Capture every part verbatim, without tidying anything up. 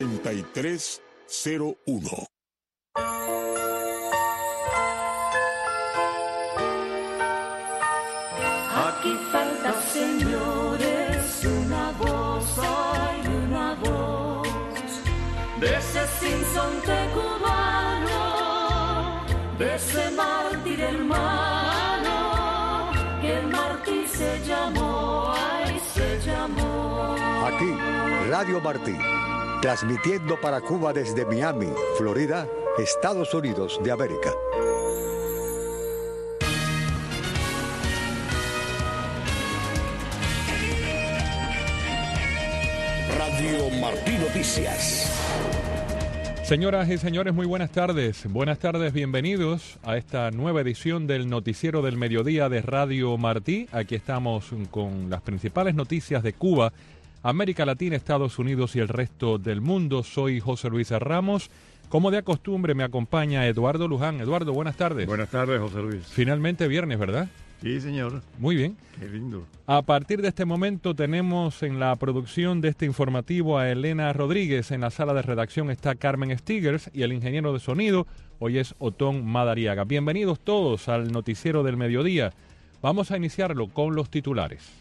treinta y tres cero uno. Aquí falta, señores, una voz, hay una voz de ese sinsonte cubano, de ese mártir hermano, que el mártir se llamó, ay, se llamó. Aquí, Radio Martí, transmitiendo para Cuba desde Miami, Florida, Estados Unidos de América. Radio Martí Noticias. Señoras y señores, muy buenas tardes. Buenas tardes, bienvenidos a esta nueva edición del Noticiero del Mediodía de Radio Martí. Aquí estamos con las principales noticias de Cuba, América Latina, Estados Unidos y el resto del mundo. Soy José Luis Ramos. Como de costumbre, me acompaña Eduardo Luján. Eduardo, buenas tardes. Buenas tardes, José Luis. Finalmente viernes, ¿verdad? Sí, señor. Muy bien. Qué lindo. A partir de este momento tenemos en la producción de este informativo a Elena Rodríguez. En la sala de redacción está Carmen Stigers y el ingeniero de sonido hoy es Otón Madariaga. Bienvenidos todos al Noticiero del Mediodía. Vamos a iniciarlo con los titulares.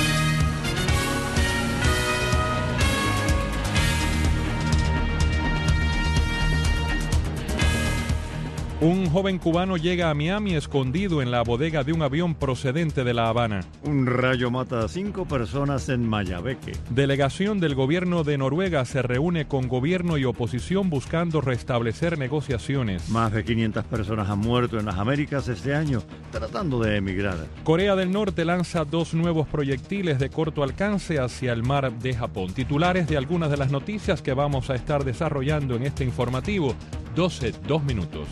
Un joven cubano llega a Miami escondido en la bodega de un avión procedente de La Habana. Un rayo mata a cinco personas en Mayabeque. Delegación del gobierno de Noruega se reúne con gobierno y oposición buscando restablecer negociaciones. Más de quinientas personas han muerto en las Américas este año tratando de emigrar. Corea del Norte lanza dos nuevos proyectiles de corto alcance hacia el mar de Japón. Titulares de algunas de las noticias que vamos a estar desarrollando en este informativo. doce, dos minutos.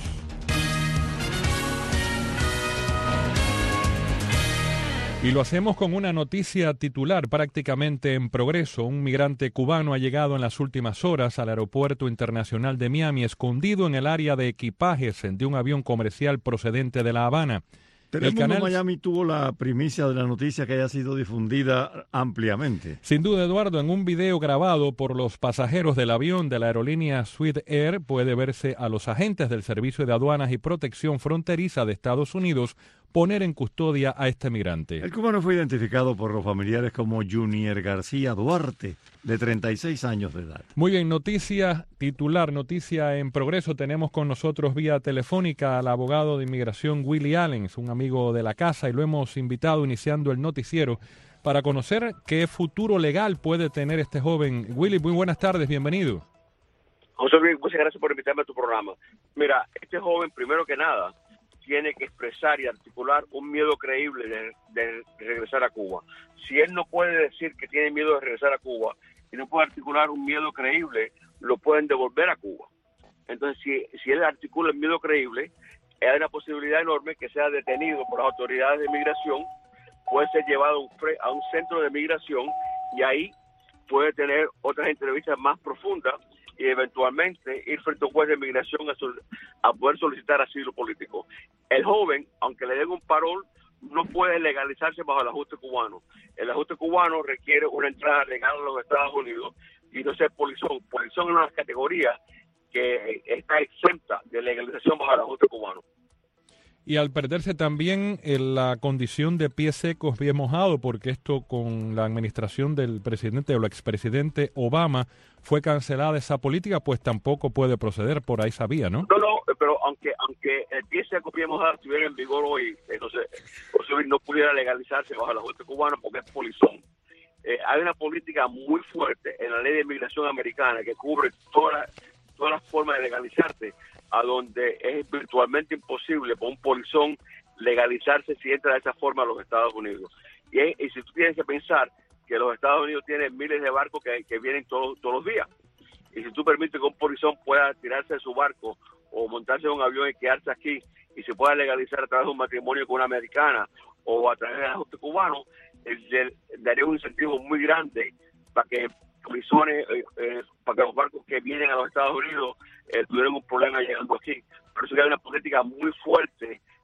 Y lo hacemos con una noticia titular prácticamente en progreso. Un migrante cubano ha llegado en las últimas horas al aeropuerto internacional de Miami, escondido en el área de equipajes de un avión comercial procedente de La Habana. Telemundo canal... Miami tuvo la primicia de la noticia que haya sido difundida ampliamente. Sin duda, Eduardo, en un video grabado por los pasajeros del avión de la aerolínea Sweet Air puede verse a los agentes del Servicio de Aduanas y Protección Fronteriza de Estados Unidos poner en custodia a este migrante. El cubano fue identificado por los familiares como Junior García Duarte, de treinta y seis años de edad. Muy bien, noticia titular, noticia en progreso. Tenemos con nosotros vía telefónica al abogado de inmigración Willie Allen, un amigo de la casa, y lo hemos invitado iniciando el noticiero para conocer qué futuro legal puede tener este joven. Willie, muy buenas tardes, bienvenido. José Luis, muchas gracias por invitarme a tu programa. Mira, este joven, primero que nada, tiene que expresar y articular un miedo creíble de, de regresar a Cuba. Si él no puede decir que tiene miedo de regresar a Cuba y no puede articular un miedo creíble, lo pueden devolver a Cuba. Entonces, si, si él articula el miedo creíble, hay una posibilidad enorme que sea detenido por las autoridades de migración, puede ser llevado a un, a un centro de migración y ahí puede tener otras entrevistas más profundas y eventualmente ir frente a un juez de migración a, sol, a poder solicitar asilo político. El joven, aunque le den un parol, no puede legalizarse bajo el ajuste cubano. El ajuste cubano requiere una entrada legal a los Estados Unidos y no ser polizón. Polizón es una categoría que está exenta de legalización bajo el ajuste cubano. Y al perderse también en la condición de pies secos, bien mojado, porque esto con la administración del presidente o el expresidente Obama fue cancelada esa política, pues tampoco puede proceder por ahí esa vía, ¿no? No, no, pero aunque aunque el pie seco, pie mojado estuviera en vigor hoy, entonces no pudiera legalizarse bajo el ajuste cubano porque es polizón. Eh, hay una política muy fuerte en la ley de inmigración americana que cubre todas todas las formas de legalizarte, a donde es virtualmente imposible para un polizón legalizarse si entra de esa forma a los Estados Unidos. Y, y si tú tienes que pensar que los Estados Unidos tienen miles de barcos que, que vienen todos, todos los días, y si tú permites que un polizón pueda tirarse de su barco o montarse en un avión y quedarse aquí y se pueda legalizar a través de un matrimonio con una americana o a través del ajuste cubano, le daría un incentivo muy grande para que polizones, eh, eh, para que los barcos que vienen a los Estados Unidos eh, tuvieran un problema llegando aquí. Por eso que hay una política muy fuerte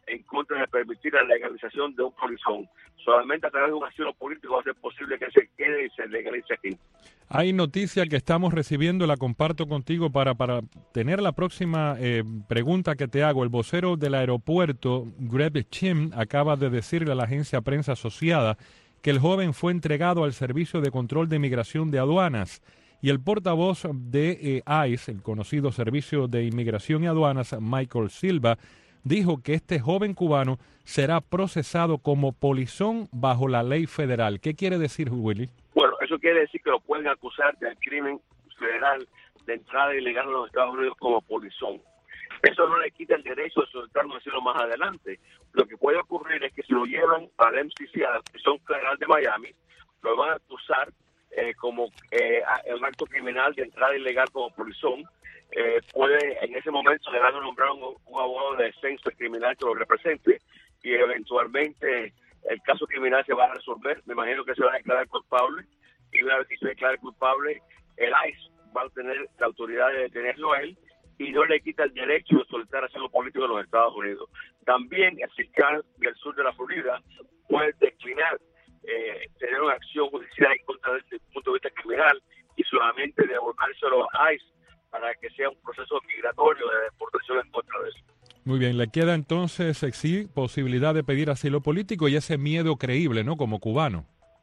en contra de permitir la legalización de un polizón. Solamente a través de un asilo político va a ser posible que se quede y se legalice aquí. Hay noticia que estamos recibiendo, la comparto contigo para, para tener la próxima eh, pregunta que te hago. El vocero del aeropuerto, Greg Chim, acaba de decirle a la agencia Prensa Asociada que el joven fue entregado al Servicio de Control de Inmigración de Aduanas. Y el portavoz de eh, ICE, el conocido Servicio de Inmigración y Aduanas, Michael Silva, dijo que este joven cubano será procesado como polizón bajo la ley federal. ¿Qué quiere decir, Willy? Bueno, eso quiere decir que lo pueden acusar del crimen federal de entrada ilegal a los Estados Unidos como polizón. Eso no le quita el derecho de solicitar un asilo más adelante. Lo que puede ocurrir es que si lo llevan al M C C, a la prisión federal de Miami, lo van a acusar eh, como eh, un acto criminal de entrada ilegal como polizón. Eh, puede en ese momento le van a nombrar un, un abogado de defensa criminal que lo represente y eventualmente el caso criminal se va a resolver. Me imagino que se va a declarar culpable y una vez que se declare culpable, el ICE va a tener la autoridad de detenerlo a él y no le quita el derecho de solicitar asilo político en los Estados Unidos. También el fiscal del sur de la Florida puede declinar eh, tener una acción judicial en contra de él desde el punto de vista criminal y solamente devolvérselo a ICE para que sea un proceso migratorio de deportación en contra de él. Muy bien, le queda entonces, sí, posibilidad de pedir asilo político y ese miedo creíble, ¿no? Como cubano.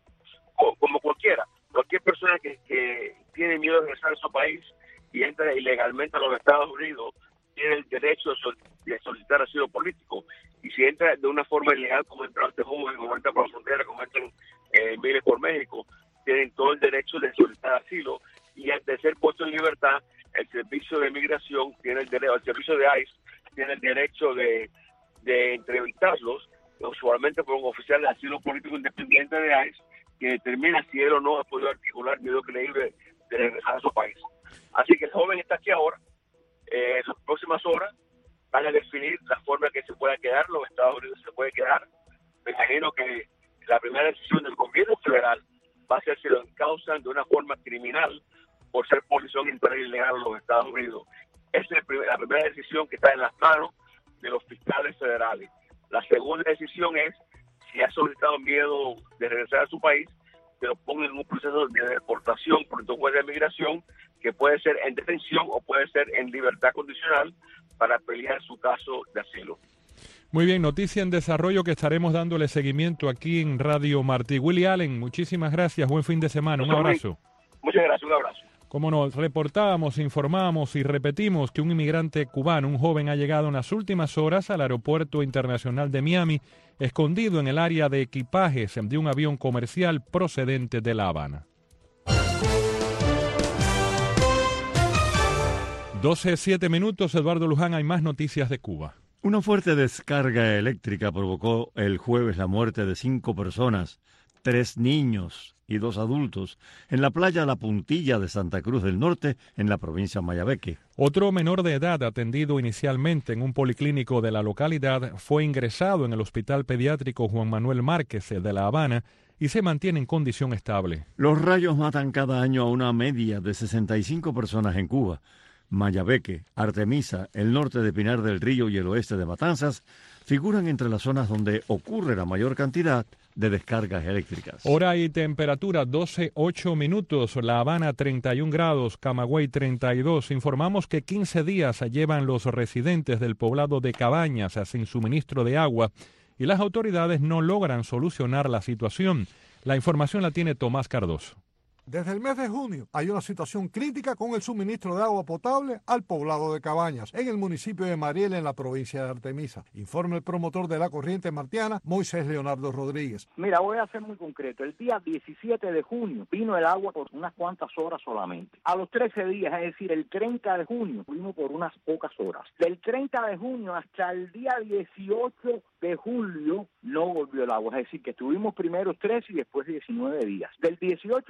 Como, como cualquiera, cualquier persona que, que tiene miedo de regresar a su país y entra ilegalmente a los Estados Unidos, tiene el derecho de, sol, de solicitar asilo político. Y si entra de una forma ilegal, como entra este joven, como entra por la frontera, como entran eh, miles por México, tienen todo el derecho de solicitar asilo. Y al de ser puesto en libertad, el servicio de migración tiene el derecho, el servicio de ICE tiene el derecho de, de entrevistarlos, usualmente por un oficial de asilo político independiente de ICE, que determina si él o no ha podido articular miedo creíble de regresar a su país. Así que el joven está aquí ahora, eh, en las próximas horas van a definir la forma en que se pueda quedar, los Estados Unidos se puede quedar. Me imagino que la primera decisión del gobierno federal va a ser si lo encausan de una forma criminal por ser polizón entrar ilegal a los Estados Unidos. Esa es la primera decisión que está en las manos de los fiscales federales. La segunda decisión es, si ha solicitado miedo de regresar a su país, que lo pongan en un proceso de deportación por un juez de migración, que puede ser en detención o puede ser en libertad condicional para pelear su caso de asilo. Muy bien, noticia en desarrollo que estaremos dándole seguimiento aquí en Radio Martí. Willy Allen, muchísimas gracias, buen fin de semana, un abrazo. Muchas gracias, un abrazo. Como nos reportábamos, informamos y repetimos que un inmigrante cubano, un joven, ha llegado en las últimas horas al Aeropuerto Internacional de Miami, escondido en el área de equipajes de un avión comercial procedente de La Habana. doce, siete minutos, Eduardo Luján, hay más noticias de Cuba. Una fuerte descarga eléctrica provocó el jueves la muerte de cinco personas, tres niños y dos adultos, en la playa La Puntilla de Santa Cruz del Norte, en la provincia de Mayabeque. Otro menor de edad, atendido inicialmente en un policlínico de la localidad, fue ingresado en el Hospital Pediátrico Juan Manuel Márquez de La Habana y se mantiene en condición estable. Los rayos matan cada año a una media de sesenta y cinco personas en Cuba. Mayabeque, Artemisa, el norte de Pinar del Río y el oeste de Matanzas figuran entre las zonas donde ocurre la mayor cantidad de descargas eléctricas. Hora y temperatura doce, ocho minutos, La Habana treinta y un grados, Camagüey treinta y dos. Informamos que quince días llevan los residentes del poblado de Cabañas sin suministro de agua y las autoridades no logran solucionar la situación. La información la tiene Tomás Cardoso. Desde el mes de junio hay una situación crítica con el suministro de agua potable al poblado de Cabañas, en el municipio de Mariel, en la provincia de Artemisa. Informa el promotor de la corriente martiana, Moisés Leonardo Rodríguez. Mira, voy a ser muy concreto. El día diecisiete de junio vino el agua por unas cuantas horas solamente. A los trece días, es decir, el treinta de junio, vino por unas pocas horas. Del treinta de junio hasta el día dieciocho de julio no volvió el agua. Es decir, que estuvimos primero trece y después diecinueve días. Del dieciocho de julio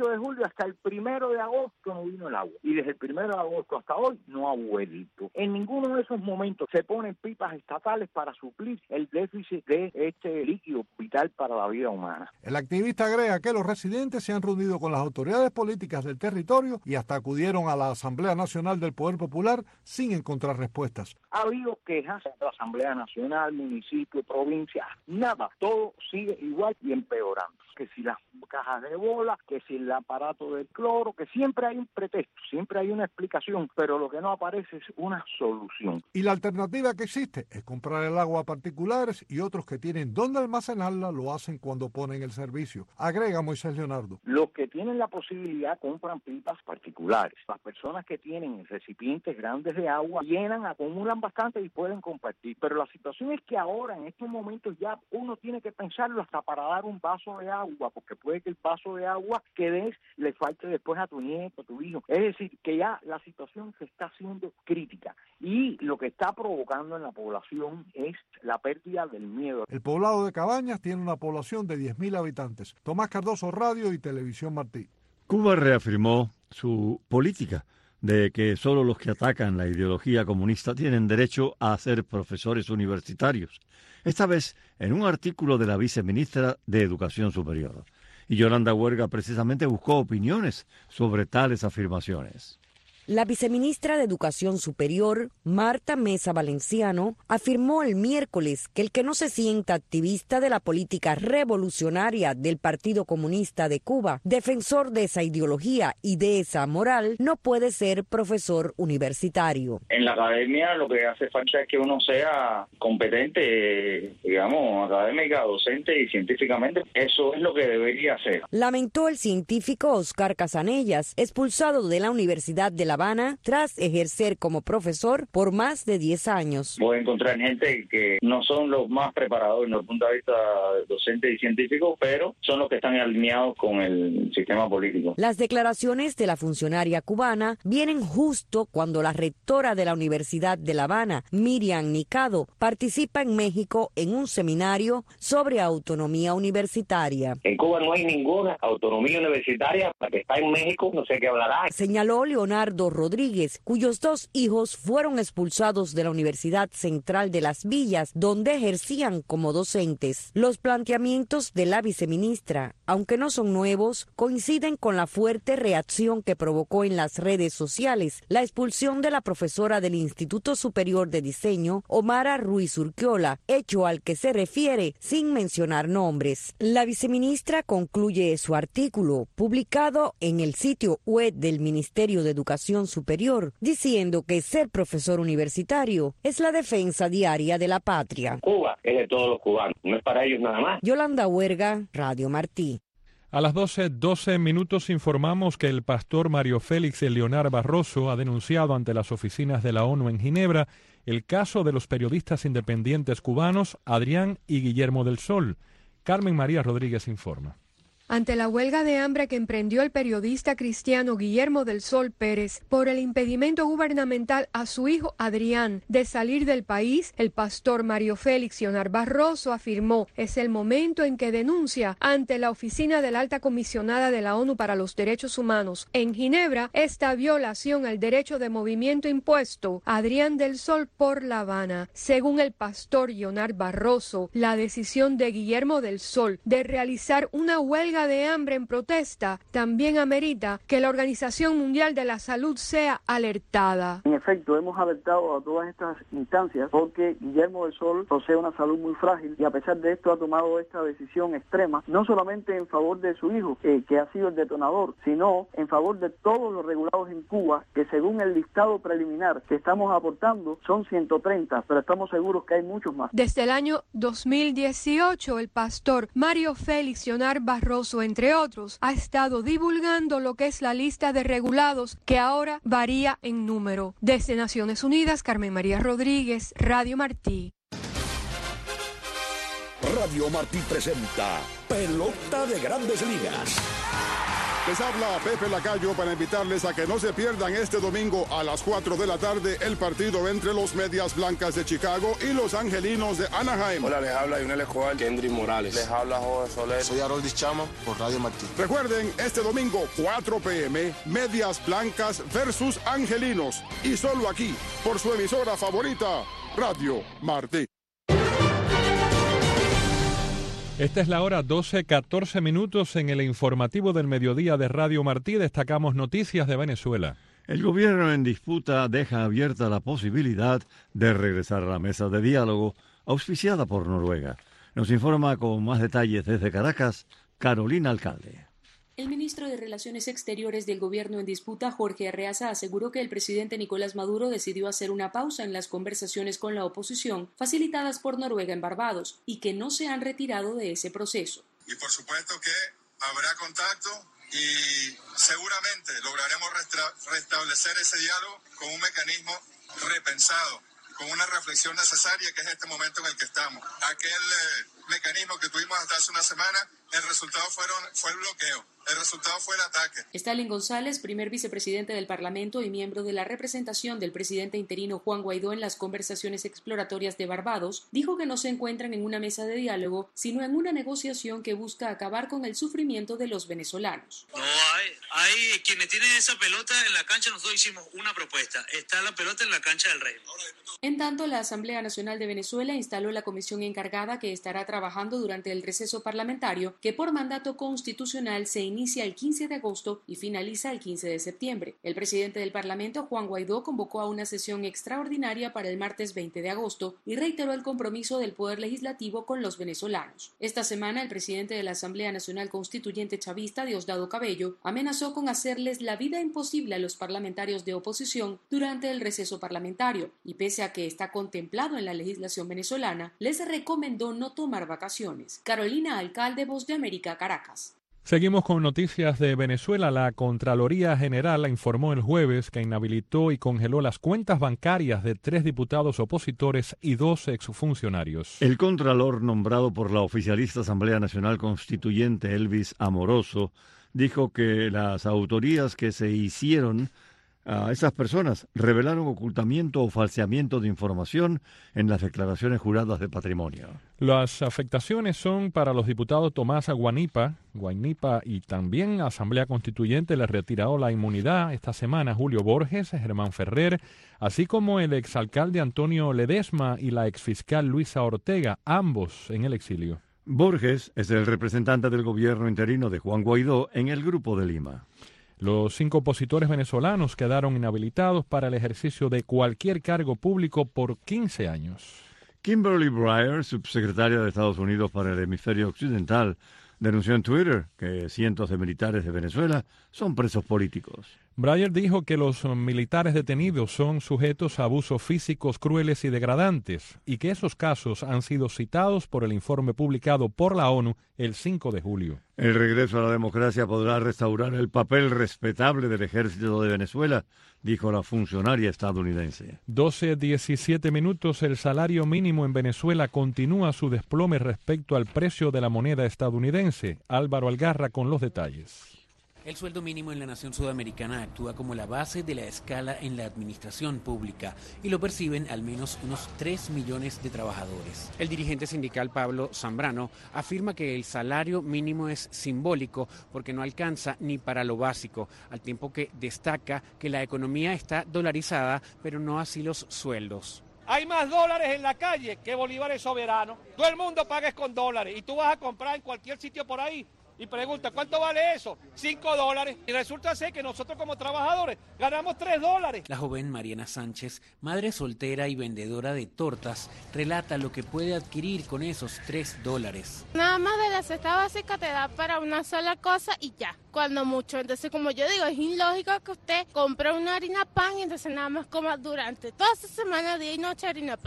principio, hasta el primero de agosto no vino el agua. Y desde el primero de agosto hasta hoy no ha vuelto. En ninguno de esos momentos se ponen pipas estatales para suplir el déficit de este líquido vital para la vida humana. El activista agrega que los residentes se han reunido con las autoridades políticas del territorio y hasta acudieron a la Asamblea Nacional del Poder Popular sin encontrar respuestas. Ha habido quejas de la Asamblea Nacional, municipio, provincia, nada, todo sigue igual y empeorando. Que si las cajas de bola, que si el aparato del cloro, que siempre hay un pretexto, siempre hay una explicación, pero lo que no aparece es una solución. Y la alternativa que existe es comprar el agua a particulares y otros que tienen dónde almacenarla lo hacen cuando ponen el servicio. Agrega Moisés Leonardo. Los que tienen la posibilidad compran pipas particulares. Las personas que tienen recipientes grandes de agua llenan, acumulan bastante y pueden compartir. Pero la situación es que ahora, en estos momentos, ya uno tiene que pensarlo hasta para dar un vaso de agua. Agua, porque puede que el vaso de agua que des le falte después a tu nieto, a tu hijo. Es decir, que ya la situación se está haciendo crítica y lo que está provocando en la población es la pérdida del miedo. El poblado de Cabañas tiene una población de diez mil habitantes. Tomás Cardoso, Radio y Televisión Martí. Cuba reafirmó su política de que solo los que atacan la ideología comunista tienen derecho a ser profesores universitarios, esta vez en un artículo de la viceministra de Educación Superior. Y Yolanda Huerga precisamente buscó opiniones sobre tales afirmaciones. La viceministra de Educación Superior, Marta Mesa Valenciano, afirmó el miércoles que el que no se sienta activista de la política revolucionaria del Partido Comunista de Cuba, defensor de esa ideología y de esa moral, no puede ser profesor universitario. En la academia lo que hace falta es que uno sea competente, digamos, académica, docente y científicamente. Eso es lo que debería hacer. Lamentó el científico Oscar Casanellas, expulsado de la Universidad de La Habana tras ejercer como profesor por más de diez años. Voy a encontrar gente que no son los más preparados desde el punto de vista docente y científico, pero son los que están alineados con el sistema político. Las declaraciones de la funcionaria cubana vienen justo cuando la rectora de la Universidad de La Habana, Miriam Nicado, participa en México en un seminario sobre autonomía universitaria. En Cuba no hay ninguna autonomía universitaria, la que está en México no sé qué hablará. Señaló Leonardo Rodríguez, cuyos dos hijos fueron expulsados de la Universidad Central de Las Villas, donde ejercían como docentes. Los planteamientos de la viceministra, aunque no son nuevos, coinciden con la fuerte reacción que provocó en las redes sociales la expulsión de la profesora del Instituto Superior de Diseño, Omara Ruiz Urquiola, hecho al que se refiere sin mencionar nombres. La viceministra concluye su artículo, publicado en el sitio web del Ministerio de Educación Superior, diciendo que ser profesor universitario es la defensa diaria de la patria. Cuba es de todos los cubanos, no es para ellos nada más. Yolanda Huerga, Radio Martí. A las doce, doce minutos informamos que el pastor Mario Félix Leonard Barroso ha denunciado ante las oficinas de la ONU en Ginebra el caso de los periodistas independientes cubanos Adrián y Guillermo del Sol. Carmen María Rodríguez informa. Ante la huelga de hambre que emprendió el periodista cristiano Guillermo del Sol Pérez por el impedimento gubernamental a su hijo Adrián de salir del país, el pastor Mario Félix Leonard Barroso afirmó: es el momento en que denuncia ante la oficina de la alta comisionada de la ONU para los Derechos Humanos en Ginebra esta violación al derecho de movimiento impuesto a Adrián del Sol por La Habana. Según el pastor Leonard Barroso, la decisión de Guillermo del Sol de realizar una huelga de hambre en protesta también amerita que la Organización Mundial de la Salud sea alertada. En efecto, hemos alertado a todas estas instancias porque Guillermo del Sol posee una salud muy frágil y a pesar de esto ha tomado esta decisión extrema, no solamente en favor de su hijo, eh, que ha sido el detonador, sino en favor de todos los regulados en Cuba, que según el listado preliminar que estamos aportando son ciento treinta, pero estamos seguros que hay muchos más. Desde el año dos mil dieciocho, el pastor Mario Félix Leonard Barroso, entre otros, ha estado divulgando lo que es la lista de regulados que ahora varía en número. Desde Naciones Unidas, Carmen María Rodríguez, Radio Martí. Radio Martí presenta Pelota de Grandes Ligas. Les habla Pepe Lacayo para invitarles a que no se pierdan este domingo a las cuatro de la tarde el partido entre los Medias Blancas de Chicago y los Angelinos de Anaheim. Hola, les habla Yunel Escobar, Kendry Morales. Les habla Jorge Soler. Soy Haroldis Chama por Radio Martí. Recuerden, este domingo cuatro p m Medias Blancas versus Angelinos. Y solo aquí, por su emisora favorita, Radio Martí. Esta es la hora doce, catorce minutos en el informativo del mediodía de Radio Martí. Destacamos noticias de Venezuela. El gobierno en disputa deja abierta la posibilidad de regresar a la mesa de diálogo auspiciada por Noruega. Nos informa con más detalles desde Caracas, Carolina Alcalde. El ministro de Relaciones Exteriores del gobierno en disputa, Jorge Arreaza, aseguró que el presidente Nicolás Maduro decidió hacer una pausa en las conversaciones con la oposición facilitadas por Noruega en Barbados y que no se han retirado de ese proceso. Y por supuesto que habrá contacto y seguramente lograremos restra- restablecer ese diálogo con un mecanismo repensado, con una reflexión necesaria, que es este momento en el que estamos. Aquel eh, mecanismo que tuvimos hasta hace una semana, el resultado fueron, fue el bloqueo. El resultado fue el ataque. Stalin González, primer vicepresidente del Parlamento y miembro de la representación del presidente interino Juan Guaidó en las conversaciones exploratorias de Barbados, dijo que no se encuentran en una mesa de diálogo, sino en una negociación que busca acabar con el sufrimiento de los venezolanos. No, hay, hay quienes tienen esa pelota en la cancha. Nosotros hicimos una propuesta. Está la pelota en la cancha del Rey. En tanto, la Asamblea Nacional de Venezuela instaló la comisión encargada que estará trabajando durante el receso parlamentario, que por mandato constitucional se inicia el quince de agosto y finaliza el quince de septiembre. El presidente del Parlamento, Juan Guaidó, convocó a una sesión extraordinaria para el martes veinte de agosto y reiteró el compromiso del Poder Legislativo con los venezolanos. Esta semana, el presidente de la Asamblea Nacional Constituyente chavista, Diosdado Cabello, amenazó con hacerles la vida imposible a los parlamentarios de oposición durante el receso parlamentario y, pese a que está contemplado en la legislación venezolana, les recomendó no tomar vacaciones. Carolina Alcalde, Voz de América, Caracas. Seguimos con noticias de Venezuela. La Contraloría General informó el jueves que inhabilitó y congeló las cuentas bancarias de tres diputados opositores y dos exfuncionarios. El contralor nombrado por la oficialista Asamblea Nacional Constituyente, Elvis Amoroso, dijo que las autorías que se hicieron a esas personas revelaron ocultamiento o falseamiento de información en las declaraciones juradas de patrimonio. Las afectaciones son para los diputados Tomás Guanipa, Guanipa y también Asamblea Constituyente le retiró la inmunidad esta semana Julio Borges, Germán Ferrer, así como el exalcalde Antonio Ledesma y la exfiscal Luisa Ortega, ambos en el exilio. Borges es el representante del gobierno interino de Juan Guaidó en el Grupo de Lima. Los cinco opositores venezolanos quedaron inhabilitados para el ejercicio de cualquier cargo público por quince años. Kimberly Breyer, subsecretaria de Estados Unidos para el hemisferio occidental, denunció en Twitter que cientos de militares de Venezuela son presos políticos. Breyer dijo que los militares detenidos son sujetos a abusos físicos crueles y degradantes y que esos casos han sido citados por el informe publicado por la ONU el cinco de julio. El regreso a la democracia podrá restaurar el papel respetable del ejército de Venezuela, dijo la funcionaria estadounidense. doce diecisiete minutos. El salario mínimo en Venezuela continúa su desplome respecto al precio de la moneda estadounidense. Álvaro Algarra con los detalles. El sueldo mínimo en la nación sudamericana actúa como la base de la escala en la administración pública y lo perciben al menos unos tres millones de trabajadores. El dirigente sindical Pablo Zambrano afirma que el salario mínimo es simbólico porque no alcanza ni para lo básico, al tiempo que destaca que la economía está dolarizada, pero no así los sueldos. Hay más dólares en la calle que bolívares soberanos. Todo el mundo paga con dólares y tú vas a comprar en cualquier sitio por ahí y pregunta, ¿cuánto vale eso? Cinco dólares. Y resulta ser que nosotros como trabajadores ganamos tres dólares. La joven Mariana Sánchez, madre soltera y vendedora de tortas, relata lo que puede adquirir con esos tres dólares. Nada más de la cesta básica te da para una sola cosa y ya, cuando mucho. Entonces, como yo digo, es ilógico que usted compre una harina pan y entonces nada más coma durante toda esa semana, día y noche, harina pan.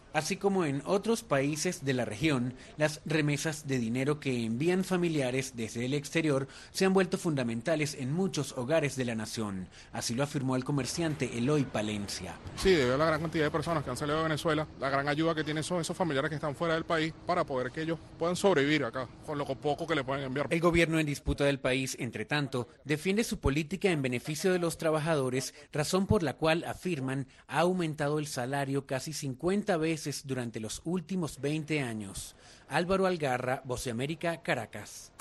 Así como en otros países de la región, las remesas de dinero que envían familiares desde el exterior se han vuelto fundamentales en muchos hogares de la nación. Así lo afirmó el comerciante Eloy Palencia. Sí, debido a la gran cantidad de personas que han salido de Venezuela, la gran ayuda que tienen son esos familiares que están fuera del país para poder que ellos puedan sobrevivir acá con lo poco que le pueden enviar. El gobierno en disputa del país, entre tanto, defiende su política en beneficio de los trabajadores, razón por la cual, afirman, ha aumentado el salario casi cincuenta veces durante los últimos veinte años. Álvaro Algarra, Voz de América, Caracas.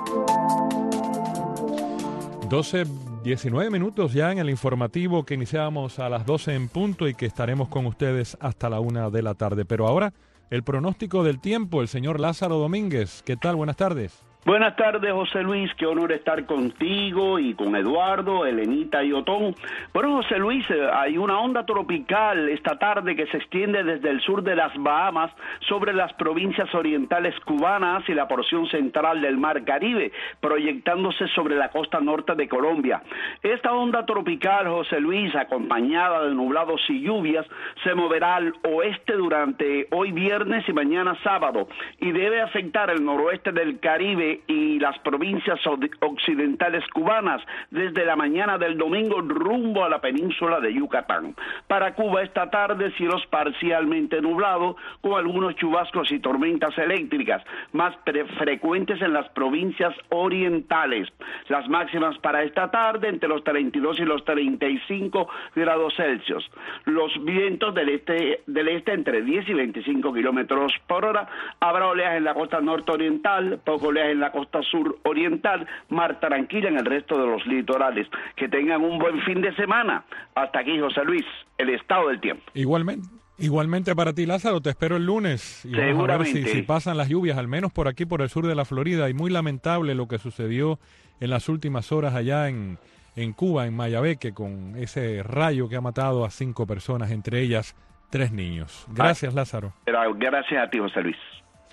doce, diecinueve minutos ya en el informativo que iniciamos a las doce en punto y que estaremos con ustedes hasta la una de la tarde. Pero ahora, el pronóstico del tiempo, el señor Lázaro Domínguez. ¿Qué tal? Buenas tardes. Buenas tardes, José Luis, qué honor estar contigo y con Eduardo, Elenita y Otón. Bueno, José Luis, hay una onda tropical esta tarde que se extiende desde el sur de las Bahamas sobre las provincias orientales cubanas y la porción central del Mar Caribe, proyectándose sobre la costa norte de Colombia. Esta onda tropical, José Luis, acompañada de nublados y lluvias, se moverá al oeste durante hoy viernes y mañana sábado y debe afectar el noroeste del Caribe y las provincias occidentales cubanas desde la mañana del domingo rumbo a la península de Yucatán. Para Cuba esta tarde cielos parcialmente nublados con algunos chubascos y tormentas eléctricas más frecuentes en las provincias orientales. Las máximas para esta tarde entre los treinta y dos y los treinta y cinco grados Celsius. Los vientos del este del este entre diez y veinticinco kilómetros por hora. Habrá oleaje en la costa norte-oriental, poco oleaje en la costa sur oriental, mar tranquila en el resto de los litorales. Que tengan un buen fin de semana. Hasta aquí, José Luis, el estado del tiempo. Igualmente. Igualmente para ti, Lázaro, te espero el lunes. Y vamos a ver si, si pasan las lluvias, al menos por aquí, por el sur de la Florida. Y muy lamentable lo que sucedió en las últimas horas allá en, en Cuba, en Mayabeque, con ese rayo que ha matado a cinco personas, entre ellas tres niños. Gracias, Lázaro. Gracias a ti, José Luis.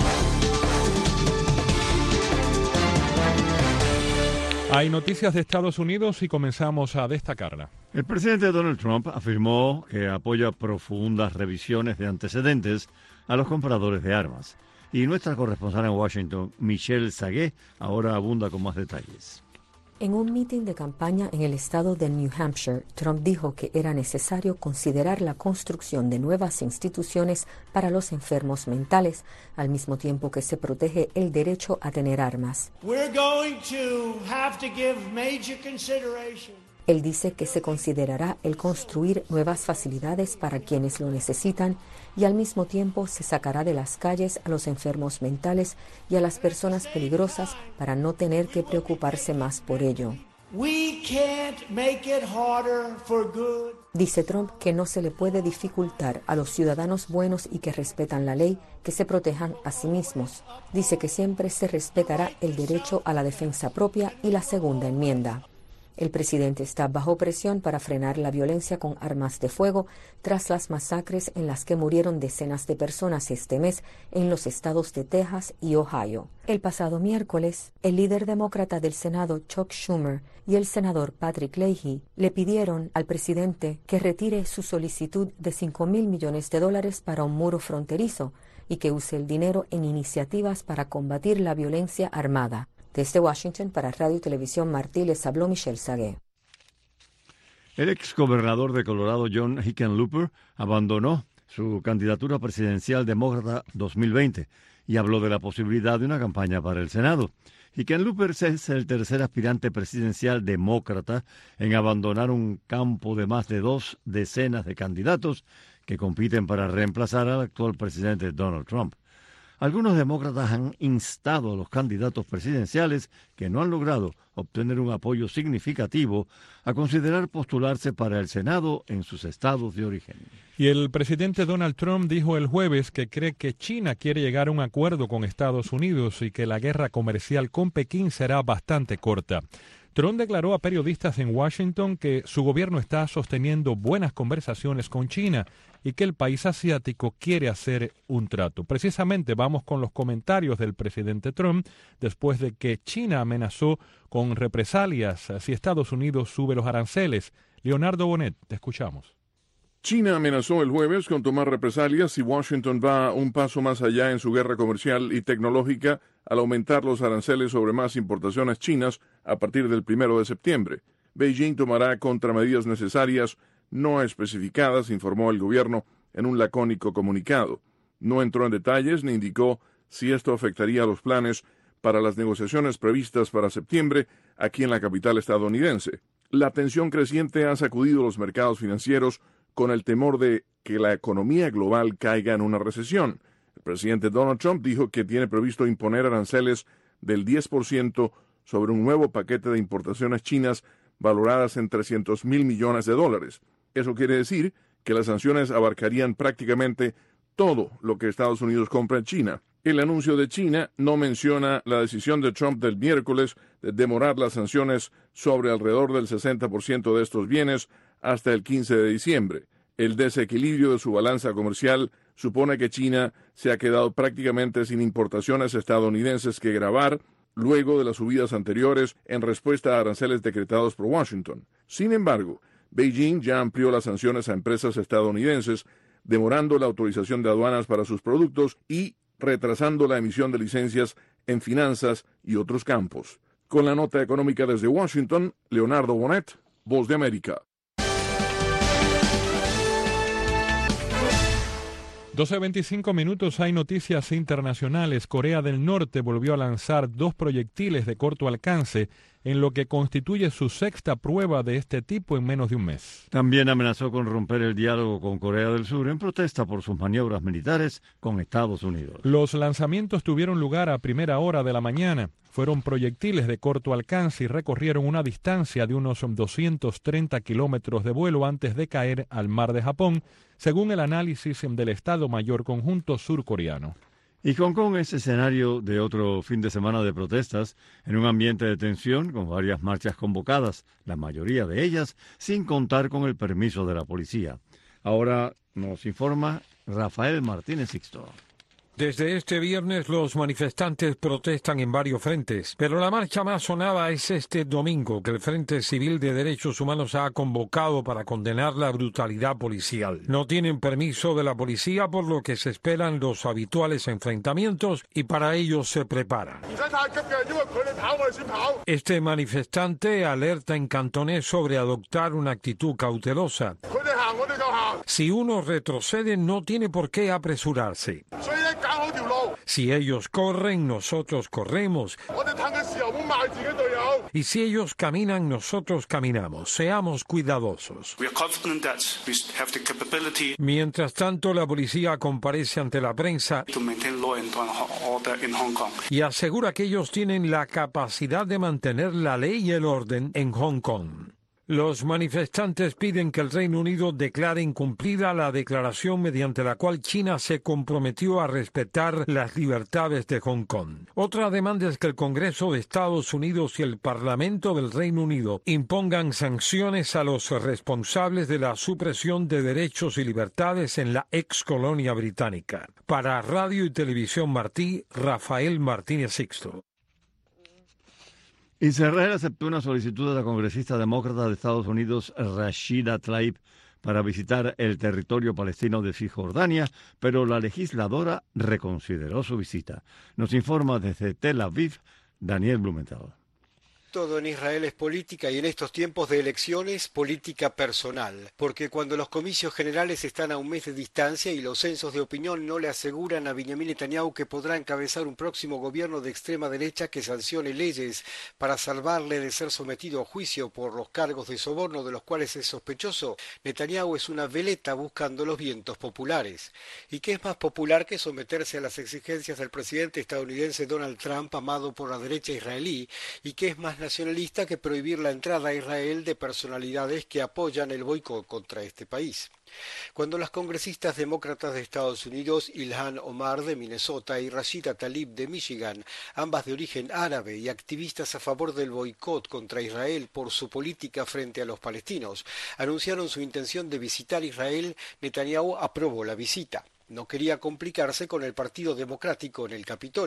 Hay noticias de Estados Unidos y comenzamos a destacarla. El presidente Donald Trump afirmó que apoya profundas revisiones de antecedentes a los compradores de armas. Y nuestra corresponsal en Washington, Michelle Sagué, ahora abunda con más detalles. En un mitin de campaña en el estado de New Hampshire, Trump dijo que era necesario considerar la construcción de nuevas instituciones para los enfermos mentales, al mismo tiempo que se protege el derecho a tener armas. We're going to have to give major consideration. Él dice que se considerará el construir nuevas facilidades para quienes lo necesitan y al mismo tiempo se sacará de las calles a los enfermos mentales y a las personas peligrosas para no tener que preocuparse más por ello. We can't make it harder for good. Dice Trump que no se le puede dificultar a los ciudadanos buenos y que respetan la ley que se protejan a sí mismos. Dice que siempre se respetará el derecho a la defensa propia y la segunda enmienda. El presidente está bajo presión para frenar la violencia con armas de fuego tras las masacres en las que murieron decenas de personas este mes en los estados de Texas y Ohio. El pasado miércoles, el líder demócrata del Senado, Chuck Schumer, y el senador Patrick Leahy le pidieron al presidente que retire su solicitud de cinco mil millones de dólares para un muro fronterizo y que use el dinero en iniciativas para combatir la violencia armada. Desde Washington, para Radio y Televisión Martí, les habló Michelle Sagué. El exgobernador de Colorado, John Hickenlooper, abandonó su candidatura presidencial demócrata dos mil veinte y habló de la posibilidad de una campaña para el Senado. Hickenlooper es el tercer aspirante presidencial demócrata en abandonar un campo de más de dos decenas de candidatos que compiten para reemplazar al actual presidente Donald Trump. Algunos demócratas han instado a los candidatos presidenciales que no han logrado obtener un apoyo significativo a considerar postularse para el Senado en sus estados de origen. Y el presidente Donald Trump dijo el jueves que cree que China quiere llegar a un acuerdo con Estados Unidos y que la guerra comercial con Pekín será bastante corta. Trump declaró a periodistas en Washington que su gobierno está sosteniendo buenas conversaciones con China y que el país asiático quiere hacer un trato. Precisamente vamos con los comentarios del presidente Trump después de que China amenazó con represalias si Estados Unidos sube los aranceles. Leonardo Bonet, te escuchamos. China amenazó el jueves con tomar represalias si Washington va un paso más allá en su guerra comercial y tecnológica al aumentar los aranceles sobre más importaciones chinas a partir del primero de septiembre. Beijing tomará contramedidas necesarias no especificadas, informó el gobierno en un lacónico comunicado. No entró en detalles ni indicó si esto afectaría los planes para las negociaciones previstas para septiembre aquí en la capital estadounidense. La tensión creciente ha sacudido los mercados financieros con el temor de que la economía global caiga en una recesión. El presidente Donald Trump dijo que tiene previsto imponer aranceles del diez por ciento sobre un nuevo paquete de importaciones chinas valoradas en trescientos mil millones de dólares. Eso quiere decir que las sanciones abarcarían prácticamente todo lo que Estados Unidos compra en China. El anuncio de China no menciona la decisión de Trump del miércoles de demorar las sanciones sobre alrededor del sesenta por ciento de estos bienes hasta el quince de diciembre. El desequilibrio de su balanza comercial supone que China se ha quedado prácticamente sin importaciones estadounidenses que gravar luego de las subidas anteriores en respuesta a aranceles decretados por Washington. Sin embargo, Beijing ya amplió las sanciones a empresas estadounidenses, demorando la autorización de aduanas para sus productos y retrasando la emisión de licencias en finanzas y otros campos. Con la nota económica desde Washington, Leonardo Bonet, Voz de América. doce veinticinco minutos, hay noticias internacionales. Corea del Norte volvió a lanzar dos proyectiles de corto alcance en lo que constituye su sexta prueba de este tipo en menos de un mes. También amenazó con romper el diálogo con Corea del Sur en protesta por sus maniobras militares con Estados Unidos. Los lanzamientos tuvieron lugar a primera hora de la mañana. Fueron proyectiles de corto alcance y recorrieron una distancia de unos doscientos treinta kilómetros de vuelo antes de caer al mar de Japón, según el análisis del Estado Mayor Conjunto surcoreano. Y Hong Kong es escenario de otro fin de semana de protestas en un ambiente de tensión con varias marchas convocadas, la mayoría de ellas sin contar con el permiso de la policía. Ahora nos informa Rafael Martínez Sixto. Desde este viernes los manifestantes protestan en varios frentes, pero la marcha más sonada es este domingo que el Frente Civil de Derechos Humanos ha convocado para condenar la brutalidad policial. No tienen permiso de la policía, por lo que se esperan los habituales enfrentamientos y para ello se preparan. Este manifestante alerta en cantonés sobre adoptar una actitud cautelosa. Si uno retrocede, no tiene por qué apresurarse. Si ellos corren, nosotros corremos. Y si ellos caminan, nosotros caminamos. Seamos cuidadosos. Mientras tanto, la policía comparece ante la prensa y asegura que ellos tienen la capacidad de mantener la ley y el orden en Hong Kong. Los manifestantes piden que el Reino Unido declare incumplida la declaración mediante la cual China se comprometió a respetar las libertades de Hong Kong. Otra demanda es que el Congreso de Estados Unidos y el Parlamento del Reino Unido impongan sanciones a los responsables de la supresión de derechos y libertades en la ex colonia británica. Para Radio y Televisión Martí, Rafael Martínez Sixto. Israel aceptó una solicitud de la congresista demócrata de Estados Unidos, Rashida Tlaib, para visitar el territorio palestino de Cisjordania, pero la legisladora reconsideró su visita. Nos informa desde Tel Aviv, Daniel Blumenthal. Todo en Israel es política y en estos tiempos de elecciones, política personal. Porque cuando los comicios generales están a un mes de distancia y los censos de opinión no le aseguran a Benjamin Netanyahu que podrá encabezar un próximo gobierno de extrema derecha que sancione leyes para salvarle de ser sometido a juicio por los cargos de soborno de los cuales es sospechoso, Netanyahu es una veleta buscando los vientos populares. ¿Y qué es más popular que someterse a las exigencias del presidente estadounidense Donald Trump, amado por la derecha israelí, y qué es más nacionalista que prohibir la entrada a Israel de personalidades que apoyan el boicot contra este país? Cuando las congresistas demócratas de Estados Unidos, Ilhan Omar de Minnesota y Rashida Tlaib de Michigan, ambas de origen árabe y activistas a favor del boicot contra Israel por su política frente a los palestinos, anunciaron su intención de visitar Israel, Netanyahu aprobó la visita. No quería complicarse con el Partido Democrático en el Capitolio.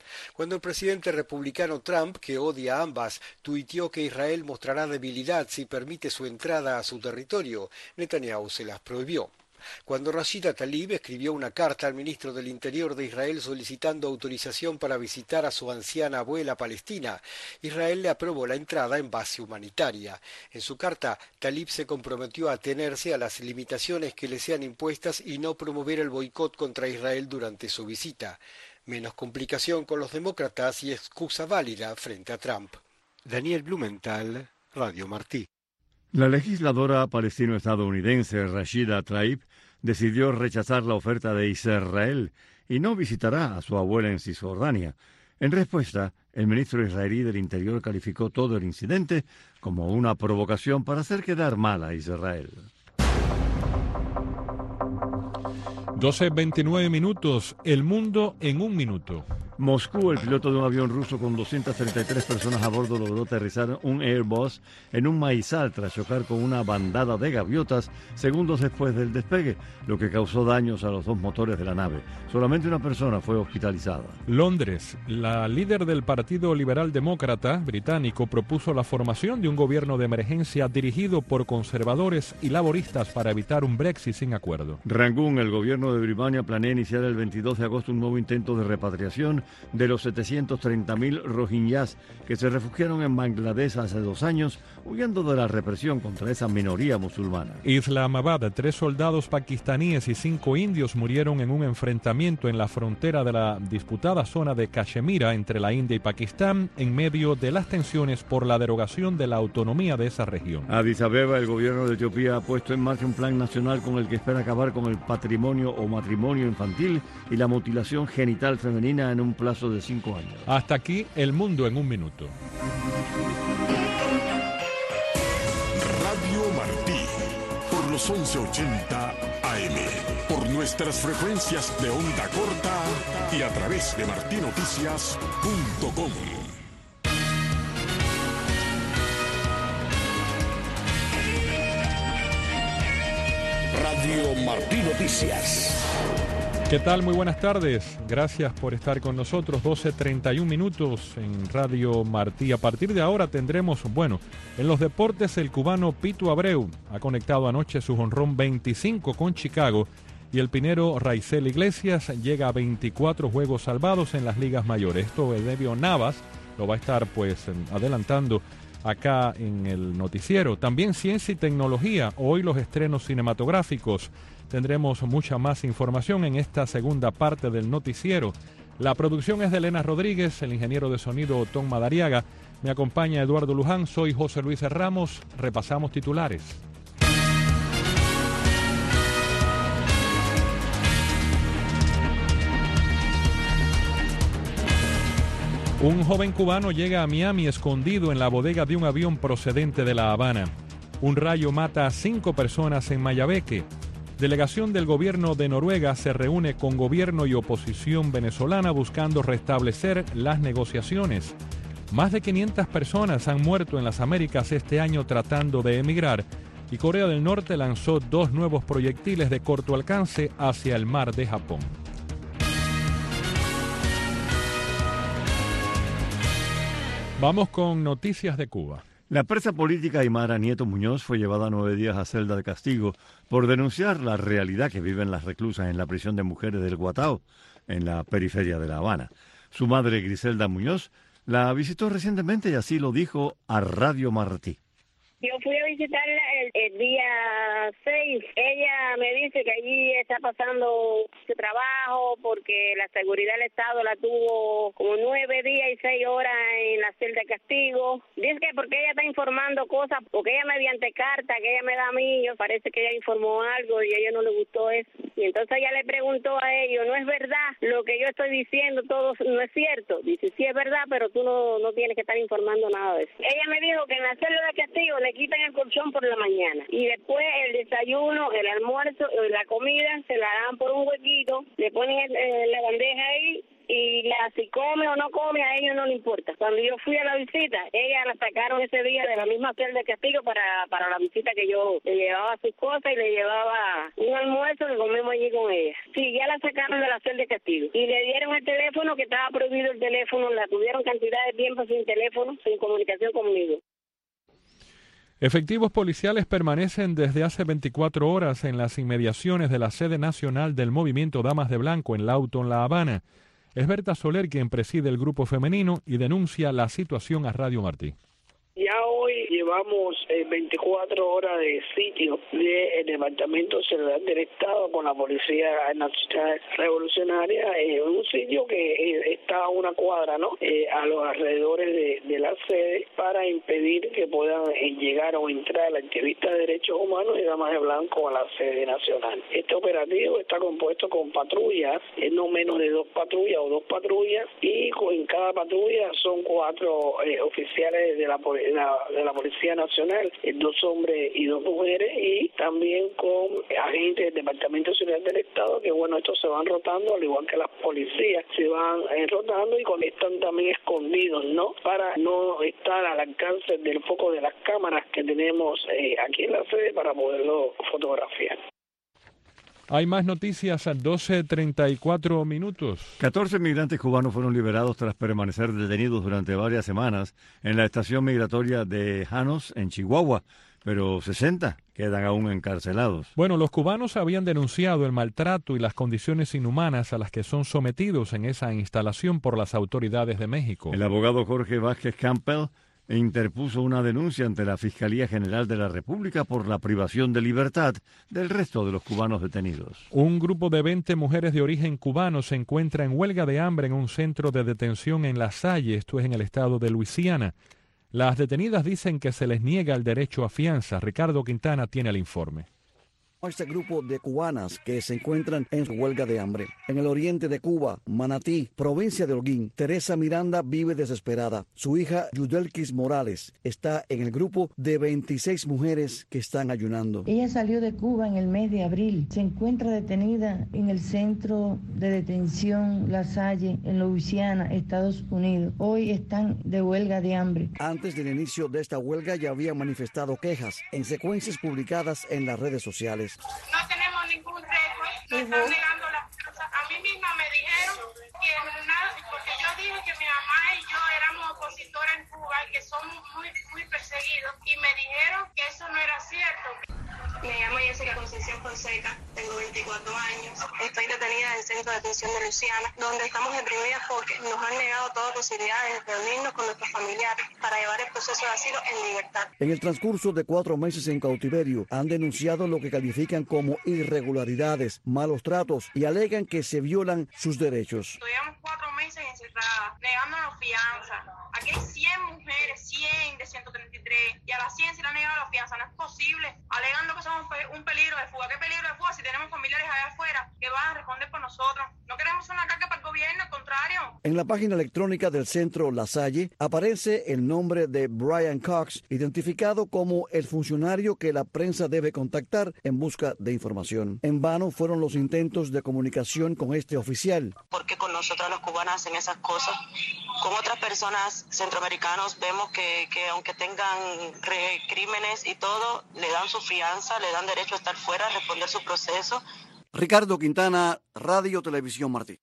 Cuando el presidente republicano Trump, que odia a ambas, tuiteó que Israel mostrará debilidad si permite su entrada a su territorio, Netanyahu se las prohibió. Cuando Rashida Tlaib escribió una carta al ministro del Interior de Israel solicitando autorización para visitar a su anciana abuela palestina, Israel le aprobó la entrada en base humanitaria. En su carta, Tlaib se comprometió a atenerse a las limitaciones que le sean impuestas y no promover el boicot contra Israel durante su visita. Menos complicación con los demócratas y excusa válida frente a Trump. Daniel Blumenthal, Radio Martí. La legisladora palestino-estadounidense Rashida Tlaib decidió rechazar la oferta de Israel y no visitará a su abuela en Cisjordania. En respuesta, el ministro israelí del Interior calificó todo el incidente como una provocación para hacer quedar mal a Israel. doce veintinueve minutos, el mundo en un minuto. Moscú, el piloto de un avión ruso con doscientas treinta y tres personas a bordo, logró aterrizar un Airbus en un maizal tras chocar con una bandada de gaviotas segundos después del despegue, lo que causó daños a los dos motores de la nave. Solamente una persona fue hospitalizada. Londres, la líder del Partido Liberal Demócrata británico propuso la formación de un gobierno de emergencia dirigido por conservadores y laboristas para evitar un Brexit sin acuerdo. Rangún, el gobierno de Birmania planea iniciar el veintidós de agosto un nuevo intento de repatriación de los setecientos treinta mil rohingyas que se refugiaron en Bangladesh hace dos años, huyendo de la represión contra esa minoría musulmana. Islamabad, tres soldados pakistaníes y cinco indios murieron en un enfrentamiento en la frontera de la disputada zona de Cachemira entre la India y Pakistán en medio de las tensiones por la derogación de la autonomía de esa región. Addis Abeba, el gobierno de Etiopía ha puesto en marcha un plan nacional con el que espera acabar con el patrimonio o matrimonio infantil y la mutilación genital femenina en un plazo de cinco años. Hasta aquí el mundo en un minuto. Radio Martí, por los once ochenta A M, por nuestras frecuencias de onda corta y a través de martí noticias punto com. Radio Martí Noticias. ¿Qué tal? Muy buenas tardes. Gracias por estar con nosotros. doce treinta y un minutos en Radio Martí. A partir de ahora tendremos, bueno, en los deportes el cubano Pito Abreu ha conectado anoche su jonrón veinticinco con Chicago y el pinero Raizel Iglesias llega a veinticuatro juegos salvados en las ligas mayores. Esto Eusebio Navas lo va a estar pues adelantando acá en el noticiero. También ciencia y tecnología. Hoy los estrenos cinematográficos. Tendremos mucha más información en esta segunda parte del noticiero. La producción es de Elena Rodríguez, el ingeniero de sonido Tom Madariaga. Me acompaña Eduardo Luján, soy José Luis Ramos. Repasamos titulares. Un joven cubano llega a Miami escondido en la bodega de un avión procedente de La Habana. Un rayo mata a cinco personas en Mayabeque. Delegación del gobierno de Noruega se reúne con gobierno y oposición venezolana buscando restablecer las negociaciones. Más de quinientas personas han muerto en las Américas este año tratando de emigrar y Corea del Norte lanzó dos nuevos proyectiles de corto alcance hacia el mar de Japón. Vamos con noticias de Cuba. La presa política Aymara Nieto Muñoz fue llevada nueve días a celda de castigo por denunciar la realidad que viven las reclusas en la prisión de mujeres del Guatao, en la periferia de La Habana. Su madre, Griselda Muñoz, la visitó recientemente y así lo dijo a Radio Martí. Yo fui a visitarla el, el día seis. Ella me dice que allí está pasando su trabajo porque la seguridad del Estado la tuvo como nueve días y seis horas en la celda de castigo. Dice que porque ella está informando cosas, porque ella mediante carta que ella me da a mí, yo parece que ella informó algo y a ella no le gustó eso. Y entonces ella le preguntó a ellos, no es verdad lo que yo estoy diciendo, todo no es cierto. Dice, sí es verdad, pero tú no, no tienes que estar informando nada de eso. Ella me dijo que en la celda de castigo le quitan el colchón por la mañana y después el desayuno, el almuerzo, la comida se la dan por un huequito, le ponen el, el, la bandeja ahí y la, si come o no come a ellos no le importa. Cuando yo fui a la visita, ella la sacaron ese día de la misma celda de castigo para, para la visita que yo le llevaba sus cosas y le llevaba un almuerzo almuerzo que comemos allí con ella. Sí, ya la sacaron de la celda de castigo. Y le dieron el teléfono, que estaba prohibido el teléfono, la tuvieron cantidad de tiempo sin teléfono, sin comunicación conmigo. Efectivos policiales permanecen desde hace veinticuatro horas en las inmediaciones de la sede nacional del movimiento Damas de Blanco en Lawton, La Habana. Es Berta Soler quien preside el grupo femenino y denuncia la situación a Radio Martí. Ya hoy llevamos eh, veinticuatro horas de sitio del Departamento de Seguridad del Estado con la Policía Nacional Revolucionaria en eh, un sitio que eh, está a una cuadra, ¿no? Eh, a los alrededores de, de la sede para impedir que puedan eh, llegar o entrar activistas de derechos humanos y damas de blanco a la sede nacional. Este operativo está compuesto con patrullas, eh, no menos de dos patrullas o dos patrullas, y en cada patrulla son cuatro eh, oficiales de la policía. De la, de la Policía Nacional, dos hombres y dos mujeres, y también con agentes del Departamento de Seguridad del Estado, que bueno, estos se van rotando, al igual que las policías se van eh, rotando y con están también escondidos, ¿no? Para no estar al alcance del foco de las cámaras que tenemos eh, aquí en la sede para poderlo fotografiar. Hay más noticias a doce treinta y cuatro minutos. catorce migrantes cubanos fueron liberados tras permanecer detenidos durante varias semanas en la estación migratoria de Janos, en Chihuahua, pero sesenta quedan aún encarcelados. Bueno, los cubanos habían denunciado el maltrato y las condiciones inhumanas a las que son sometidos en esa instalación por las autoridades de México. El abogado Jorge Vázquez Campbell interpuso una denuncia ante la Fiscalía General de la República por la privación de libertad del resto de los cubanos detenidos. Un grupo de veinte mujeres de origen cubano se encuentra en huelga de hambre en un centro de detención en La Salle, esto es en el estado de Luisiana. Las detenidas dicen que se les niega el derecho a fianza. Ricardo Quintana tiene el informe. Este grupo de cubanas que se encuentran en huelga de hambre. En el oriente de Cuba, Manatí, provincia de Holguín, Teresa Miranda vive desesperada. Su hija, Yudelkis Morales, está en el grupo de veintiséis mujeres que están ayunando. Ella salió de Cuba en el mes de abril. Se encuentra detenida en el centro de detención La Salle, en Luisiana, Estados Unidos. Hoy están de huelga de hambre. Antes del inicio de esta huelga ya habían manifestado quejas en secuencias publicadas en las redes sociales. No tenemos ningún récord, me están negando las cosas. A mí misma me dijeron que nada, porque yo dije que mi mamá y yo éramos opositores en Cuba y que somos muy, muy perseguidos, y me dijeron que eso no era cierto. Me llamo Jessica Concepción Fonseca, tengo veinticuatro años, estoy detenida en el centro de detención de Luisiana, donde estamos deprimidas porque nos han negado toda posibilidad de reunirnos con nuestros familiares para llevar el proceso de asilo en libertad. En el transcurso de cuatro meses en cautiverio, han denunciado lo que califican como irregularidades, malos tratos, y alegan que se violan sus derechos. Estuvimos cuatro meses encerradas, negándonos fianza. Aquí hay cien mujeres, cien de ciento treinta y tres, y a las cien se le han negado la fianza. No es posible, alegando que somos un peligro de fuga. ¿Qué peligro de fuga si tenemos familiares allá afuera que van a responder por nosotros? No queremos una carga para el gobierno, al contrario. En la página electrónica del centro La Salle aparece el nombre de Brian Cox, identificado como el funcionario que la prensa debe contactar en busca de información. En vano fueron los intentos de comunicación con este oficial. ¿Por qué con nosotros los cubanos hacen esas cosas? Con otras personas centroamericanos vemos que, que aunque tengan crímenes y todo, le dan su fianza, le dan derecho a estar fuera, a responder su proceso. Ricardo Quintana, Radio Televisión Martí.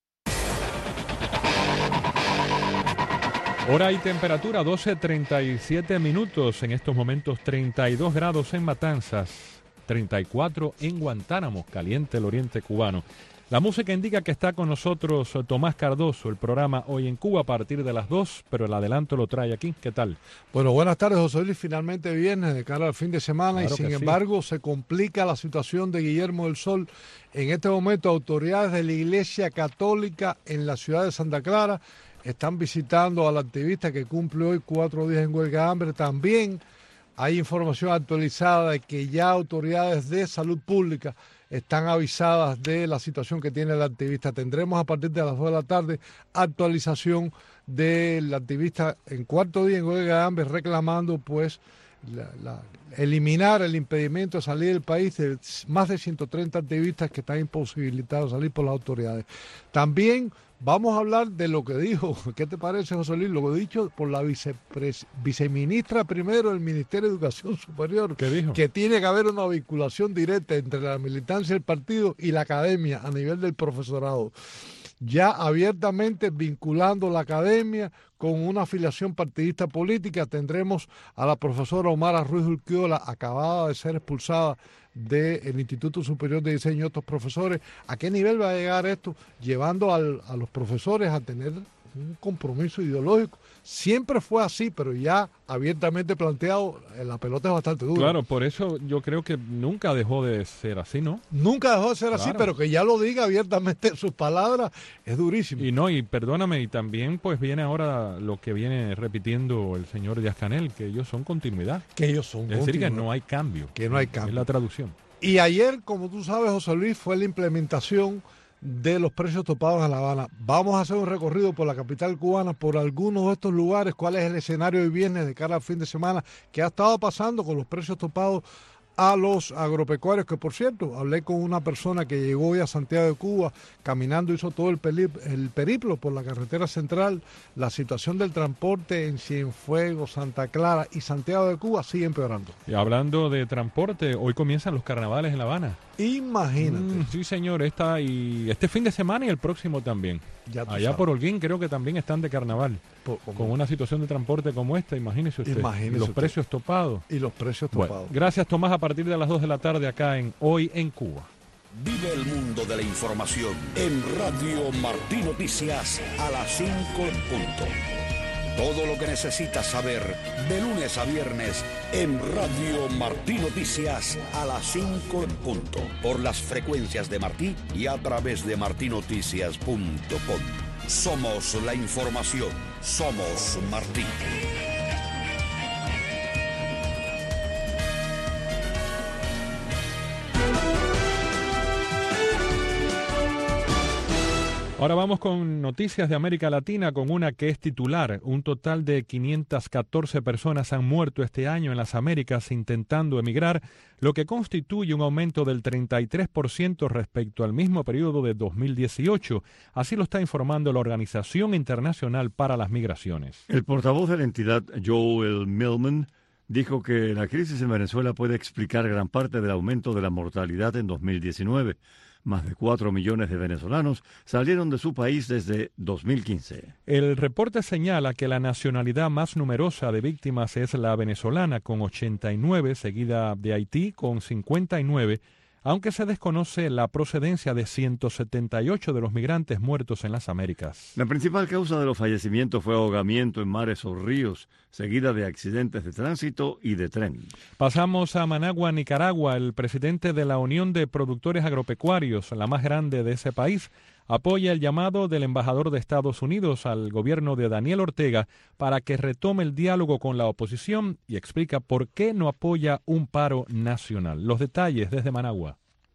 Hora y temperatura doce treinta y siete minutos, en estos momentos treinta y dos grados en Matanzas, treinta y cuatro en Guantánamo, caliente el oriente cubano. La música indica que está con nosotros Tomás Cardoso, el programa Hoy en Cuba a partir de las dos, pero el adelanto lo trae aquí. ¿Qué tal? Bueno, buenas tardes, José Luis. Finalmente viernes de cara al fin de semana, claro, y sin embargo sí. se complica la situación de Guillermo del Sol. En este momento, autoridades de la Iglesia Católica en la ciudad de Santa Clara están visitando al activista que cumple hoy cuatro días en huelga de hambre. También hay información actualizada de que ya autoridades de salud pública están avisadas de la situación que tiene el activista. Tendremos a partir de las dos de la tarde actualización del activista en cuarto día en huelga de hambre, reclamando pues la, la, eliminar el impedimento de salir del país de más de ciento treinta activistas que están imposibilitados de salir por las autoridades. También Vamos a hablar de lo que dijo, ¿qué te parece, José Luis? Lo que dicho por la vicepres, viceministra primero del Ministerio de Educación Superior. ¿Qué dijo? Que tiene que haber una vinculación directa entre la militancia del partido y la academia a nivel del profesorado. Ya abiertamente vinculando la academia con una afiliación partidista política. Tendremos a la profesora Omara Ruiz Urquiola, acabada de ser expulsada del Instituto Superior de Diseño y otros profesores. ¿A qué nivel va a llegar esto? Llevando al, a los profesores a tener un compromiso ideológico. Siempre fue así, pero ya abiertamente planteado, la pelota es bastante dura. Claro, por eso yo creo que nunca dejó de ser así, ¿no? Nunca dejó de ser Claro. así, pero que ya lo diga abiertamente en sus palabras es durísimo. Y no, y perdóname, y también pues viene ahora lo que viene repitiendo el señor Díaz-Canel, que ellos son continuidad. Que ellos son Es decir, que continuidad. no hay cambio. Que no hay cambio. Es la traducción. Y ayer, como tú sabes, José Luis, fue la implementación de los precios topados en La Habana. Vamos a hacer un recorrido por la capital cubana, por algunos de estos lugares, cuál es el escenario de viernes de cara al fin de semana, qué ha estado pasando con los precios topados a los agropecuarios, que por cierto, hablé con una persona que llegó hoy a Santiago de Cuba, caminando, hizo todo el, pelip, el periplo por la carretera central. La situación del transporte en Cienfuegos, Santa Clara y Santiago de Cuba sigue empeorando. Y hablando de transporte, hoy comienzan los carnavales en La Habana. Imagínate. Mm, sí, señor, esta y este fin de semana y el próximo también. Ya tú Allá sabes. por Holguín creo que también están de carnaval. Por- con una situación de transporte como esta, imagínese usted. Imagínese Y los usted. precios topados. Y los precios Bueno, topados. gracias, Tomás, a partir de las dos de la tarde acá en Hoy en Cuba. Vive el mundo de la información en Radio Martí Noticias a las cinco en punto. Todo lo que necesitas saber de lunes a viernes en Radio Martí Noticias a las cinco en punto. Por las frecuencias de Martí y a través de martinoticias punto com. Somos la información. Somos Martí. Ahora vamos con noticias de América Latina, con una que es titular. Un total de quinientas catorce personas han muerto este año en las Américas intentando emigrar, lo que constituye un aumento del treinta y tres por ciento respecto al mismo periodo de dos mil dieciocho. Así lo está informando la Organización Internacional para las Migraciones. El portavoz de la entidad, Joel Millman, dijo que la crisis en Venezuela puede explicar gran parte del aumento de la mortalidad en dos mil diecinueve. Más de cuatro millones de venezolanos salieron de su país desde dos mil quince. El reporte señala que la nacionalidad más numerosa de víctimas es la venezolana, con ochenta y nueve, seguida de Haití, con cincuenta y nueve, aunque se desconoce la procedencia de ciento setenta y ocho de los migrantes muertos en las Américas. La principal causa de los fallecimientos fue ahogamiento en mares o ríos, seguida de accidentes de tránsito y de tren. Pasamos a Managua, Nicaragua. El presidente de la Unión de Productores Agropecuarios, la más grande de ese país, apoya el llamado del embajador de Estados Unidos al gobierno de Daniel Ortega para que retome el diálogo con la oposición y explica por qué no apoya un paro nacional. Los detalles desde Managua.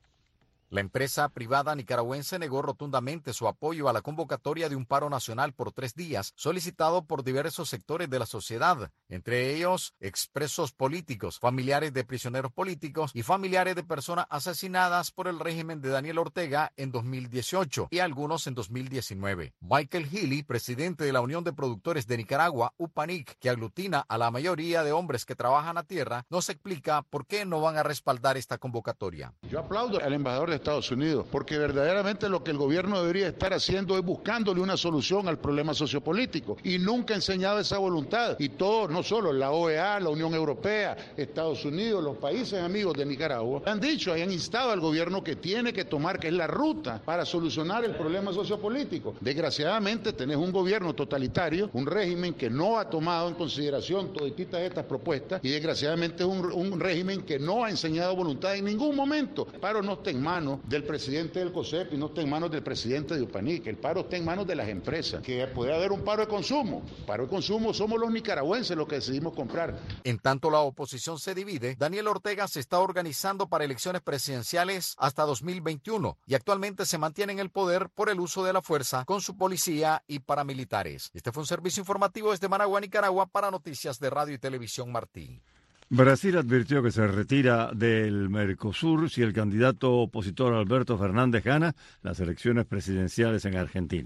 La empresa privada nicaragüense negó rotundamente su apoyo a la convocatoria de un paro nacional por tres días, solicitado por diversos sectores de la sociedad, entre ellos expresos políticos, familiares de prisioneros políticos y familiares de personas asesinadas por el régimen de Daniel Ortega en dos mil dieciocho y algunos en dos mil diecinueve. Michael Healy, presidente de la Unión de Productores de Nicaragua, U P A N I C, que aglutina a la mayoría de hombres que trabajan a tierra, nos explica por qué no van a respaldar esta convocatoria. Yo aplaudo al embajador de Estados Unidos, porque verdaderamente lo que el gobierno debería estar haciendo es buscándole una solución al problema sociopolítico, y nunca ha enseñado esa voluntad. Y todos, no solo la O E A, la Unión Europea, Estados Unidos, los países amigos de Nicaragua, han dicho y han instado al gobierno que tiene que tomar, que es la ruta para solucionar el problema sociopolítico. Desgraciadamente tenés un gobierno totalitario, un régimen que no ha tomado en consideración todas estas propuestas, y desgraciadamente es un, un régimen que no ha enseñado voluntad en ningún momento. El paro no está en manos del presidente del COSEP y no está en manos del presidente de U P A N I C. El paro está en manos de las empresas. Que puede haber un paro de consumo. Paro de consumo somos los nicaragüenses los que decidimos comprar. En tanto la oposición se divide, Daniel Ortega se está organizando para elecciones presidenciales hasta dos mil veintiuno y actualmente se mantiene en el poder por el uso de la fuerza con su policía y paramilitares. Este fue un servicio informativo desde Managua, Nicaragua, para Noticias de Radio y Televisión Martí. Brasil advirtió que se retira del Mercosur si el candidato opositor Alberto Fernández gana las elecciones presidenciales en Argentina.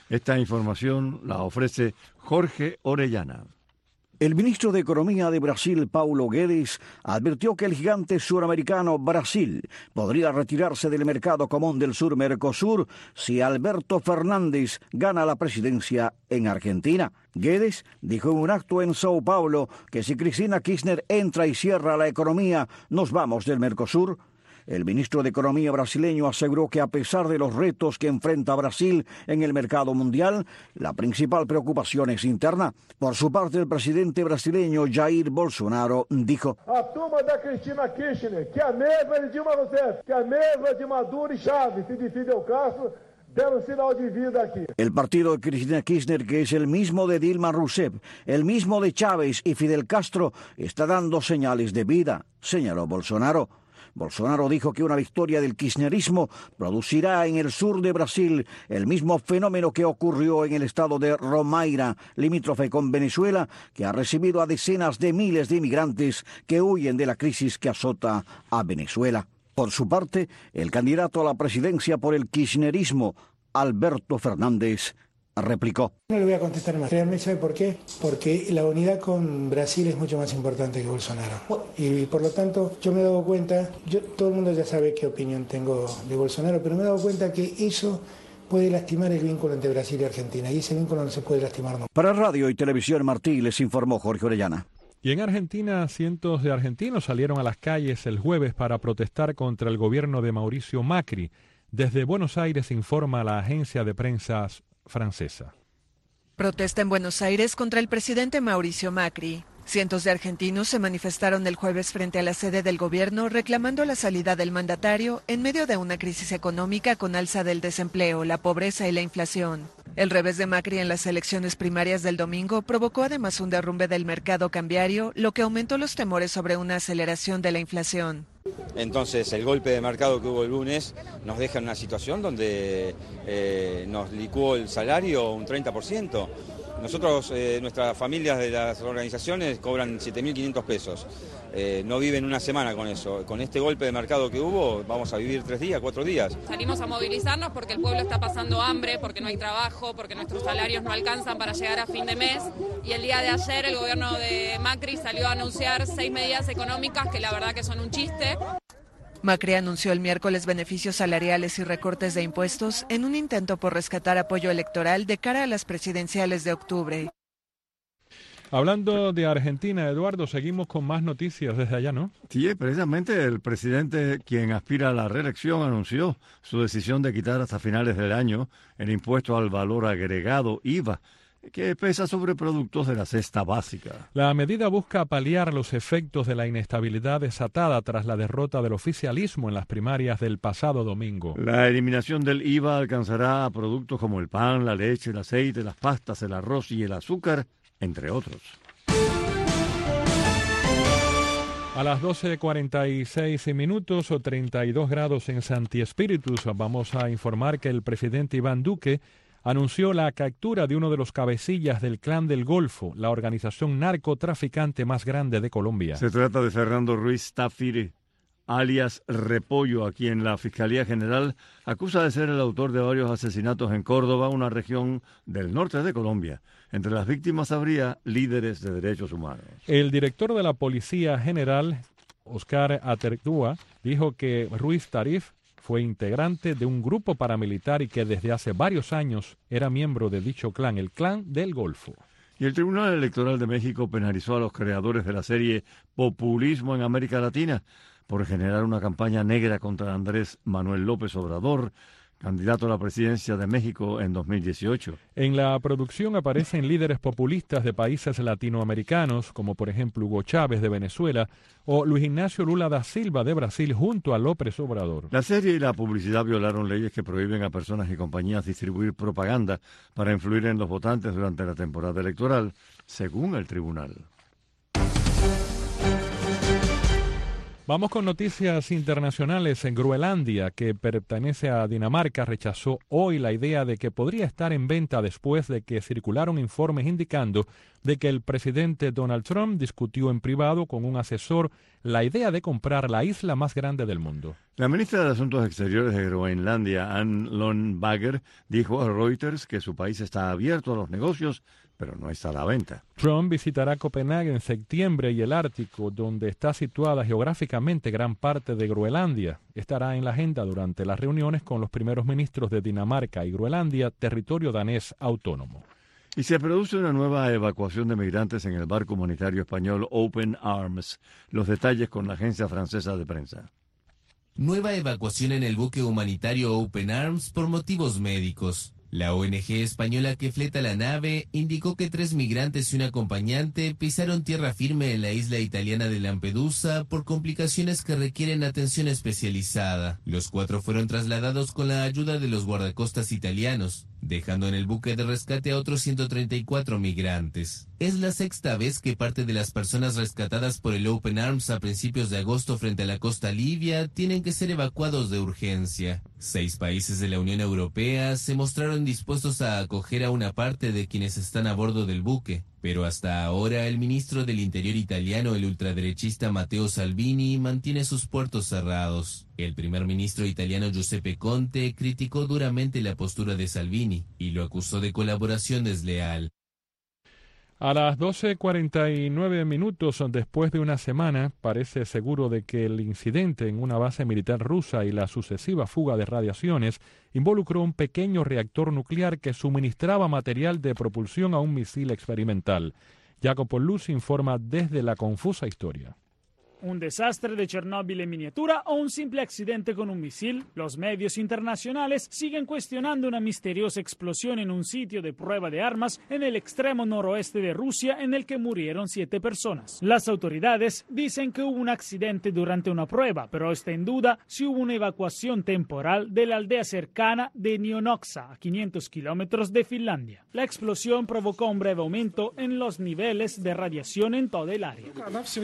Esta información la ofrece Jorge Orellana. El ministro de Economía de Brasil, Paulo Guedes, advirtió que el gigante suramericano Brasil podría retirarse del mercado común del sur Mercosur si Alberto Fernández gana la presidencia en Argentina. Guedes dijo en un acto en Sao Paulo que si Cristina Kirchner entra y cierra la economía, nos vamos del Mercosur. El ministro de Economía brasileño aseguró que a pesar de los retos que enfrenta Brasil en el mercado mundial, la principal preocupación es interna. Por su parte, el presidente brasileño Jair Bolsonaro dijo: A turma da Cristina Kirchner, que a mesma de Dilma Rousseff, que a mesma de Maduro y Chávez y de Fidel Castro, deram sinal de vida aquí. El partido de Cristina Kirchner, que es el mismo de Dilma Rousseff, el mismo de Chávez y Fidel Castro, está dando señales de vida, señaló Bolsonaro. Bolsonaro dijo que una victoria del kirchnerismo producirá en el sur de Brasil el mismo fenómeno que ocurrió en el estado de Romaira, limítrofe con Venezuela, que ha recibido a decenas de miles de inmigrantes que huyen de la crisis que azota a Venezuela. Por su parte, el candidato a la presidencia por el kirchnerismo, Alberto Fernández, replicó: No le voy a contestar más. Realmente, ¿sabe por qué? Porque la unidad con Brasil es mucho más importante que Bolsonaro. Y por lo tanto, yo me he dado cuenta, yo, todo el mundo ya sabe qué opinión tengo de Bolsonaro, pero me he dado cuenta que eso puede lastimar el vínculo entre Brasil y Argentina, y ese vínculo no se puede lastimar nunca. Para Radio y Televisión Martí les informó Jorge Orellana. Y en Argentina, cientos de argentinos salieron a las calles el jueves para protestar contra el gobierno de Mauricio Macri. Desde Buenos Aires informa la agencia de prensa francesa. Protesta en Buenos Aires contra el presidente Mauricio Macri. Cientos de argentinos se manifestaron el jueves frente a la sede del gobierno reclamando la salida del mandatario en medio de una crisis económica con alza del desempleo, la pobreza y la inflación. El revés de Macri en las elecciones primarias del domingo provocó además un derrumbe del mercado cambiario, lo que aumentó los temores sobre una aceleración de la inflación. Entonces el golpe de mercado que hubo el lunes nos deja en una situación donde eh, nos licuó el salario un treinta por ciento. Nosotros, eh, nuestras familias de las organizaciones cobran siete mil quinientos pesos. Eh, no viven una semana con eso. Con este golpe de mercado que hubo, vamos a vivir tres días, cuatro días. Salimos a movilizarnos porque el pueblo está pasando hambre, porque no hay trabajo, porque nuestros salarios no alcanzan para llegar a fin de mes. Y el día de ayer el gobierno de Macri salió a anunciar seis medidas económicas que la verdad que son un chiste. Macri anunció el miércoles beneficios salariales y recortes de impuestos en un intento por rescatar apoyo electoral de cara a las presidenciales de octubre. Hablando de Argentina, Eduardo, seguimos con más noticias desde allá, ¿no? Sí, precisamente el presidente, quien aspira a la reelección, anunció su decisión de quitar hasta finales del año el impuesto al valor agregado, I V A, que pesa sobre productos de la cesta básica. La medida busca paliar los efectos de la inestabilidad desatada tras la derrota del oficialismo en las primarias del pasado domingo. La eliminación del I V A alcanzará a productos como el pan, la leche, el aceite, las pastas, el arroz y el azúcar, entre otros. A las doce cuarenta y seis minutos o treinta y dos grados en Santi Espíritus, vamos a informar que el presidente Iván Duque anunció la captura de uno de los cabecillas del Clan del Golfo, la organización narcotraficante más grande de Colombia. Se trata de Fernando Ruiz Tafire, alias Repollo, a quien la Fiscalía General acusa de ser el autor de varios asesinatos en Córdoba, una región del norte de Colombia. Entre las víctimas habría líderes de derechos humanos. El director de la Policía General, Oscar Atertúa, dijo que Ruiz Tarif fue integrante de un grupo paramilitar y que desde hace varios años era miembro de dicho clan, el Clan del Golfo. Y el Tribunal Electoral de México penalizó a los creadores de la serie Populismo en América Latina por generar una campaña negra contra Andrés Manuel López Obrador, candidato a la presidencia de México en dos mil dieciocho. En la producción aparecen líderes populistas de países latinoamericanos, como por ejemplo Hugo Chávez de Venezuela o Luis Ignacio Lula da Silva de Brasil junto a López Obrador. La serie y la publicidad violaron leyes que prohíben a personas y compañías distribuir propaganda para influir en los votantes durante la temporada electoral, según el tribunal. Vamos con noticias internacionales. En Groenlandia, que pertenece a Dinamarca, rechazó hoy la idea de que podría estar en venta después de que circularon informes indicando de que el presidente Donald Trump discutió en privado con un asesor la idea de comprar la isla más grande del mundo. La ministra de Asuntos Exteriores de Groenlandia, Anne Lundbager, dijo a Reuters que su país está abierto a los negocios, pero no está a la venta. Trump visitará Copenhague en septiembre y el Ártico, donde está situada geográficamente gran parte de Groenlandia. Estará en la agenda durante las reuniones con los primeros ministros de Dinamarca y Groenlandia, territorio danés autónomo. Y se produce una nueva evacuación de migrantes en el barco humanitario español Open Arms. Los detalles con la agencia francesa de prensa. Nueva evacuación en el buque humanitario Open Arms por motivos médicos. La O N G española que fleta la nave indicó que tres migrantes y un acompañante pisaron tierra firme en la isla italiana de Lampedusa por complicaciones que requieren atención especializada. Los cuatro fueron trasladados con la ayuda de los guardacostas italianos, dejando en el buque de rescate a otros ciento treinta y cuatro migrantes. Es la sexta vez que parte de las personas rescatadas por el Open Arms a principios de agosto frente a la costa libia tienen que ser evacuados de urgencia. Seis países de la Unión Europea se mostraron dispuestos a acoger a una parte de quienes están a bordo del buque, pero hasta ahora el ministro del Interior italiano, el ultraderechista Matteo Salvini, mantiene sus puertos cerrados. El primer ministro italiano Giuseppe Conte criticó duramente la postura de Salvini y lo acusó de colaboración desleal. A las doce cuarenta y nueve minutos después de una semana, parece seguro de que el incidente en una base militar rusa y la sucesiva fuga de radiaciones involucró un pequeño reactor nuclear que suministraba material de propulsión a un misil experimental. Jacopo Luz informa desde la confusa historia. ¿Un desastre de Chernóbil en miniatura o un simple accidente con un misil? Los medios internacionales siguen cuestionando una misteriosa explosión en un sitio de prueba de armas en el extremo noroeste de Rusia en el que murieron siete personas. Las autoridades dicen que hubo un accidente durante una prueba, pero está en duda si hubo una evacuación temporal de la aldea cercana de Nionoxa, a quinientos kilómetros de Finlandia. La explosión provocó un breve aumento en los niveles de radiación en toda el área.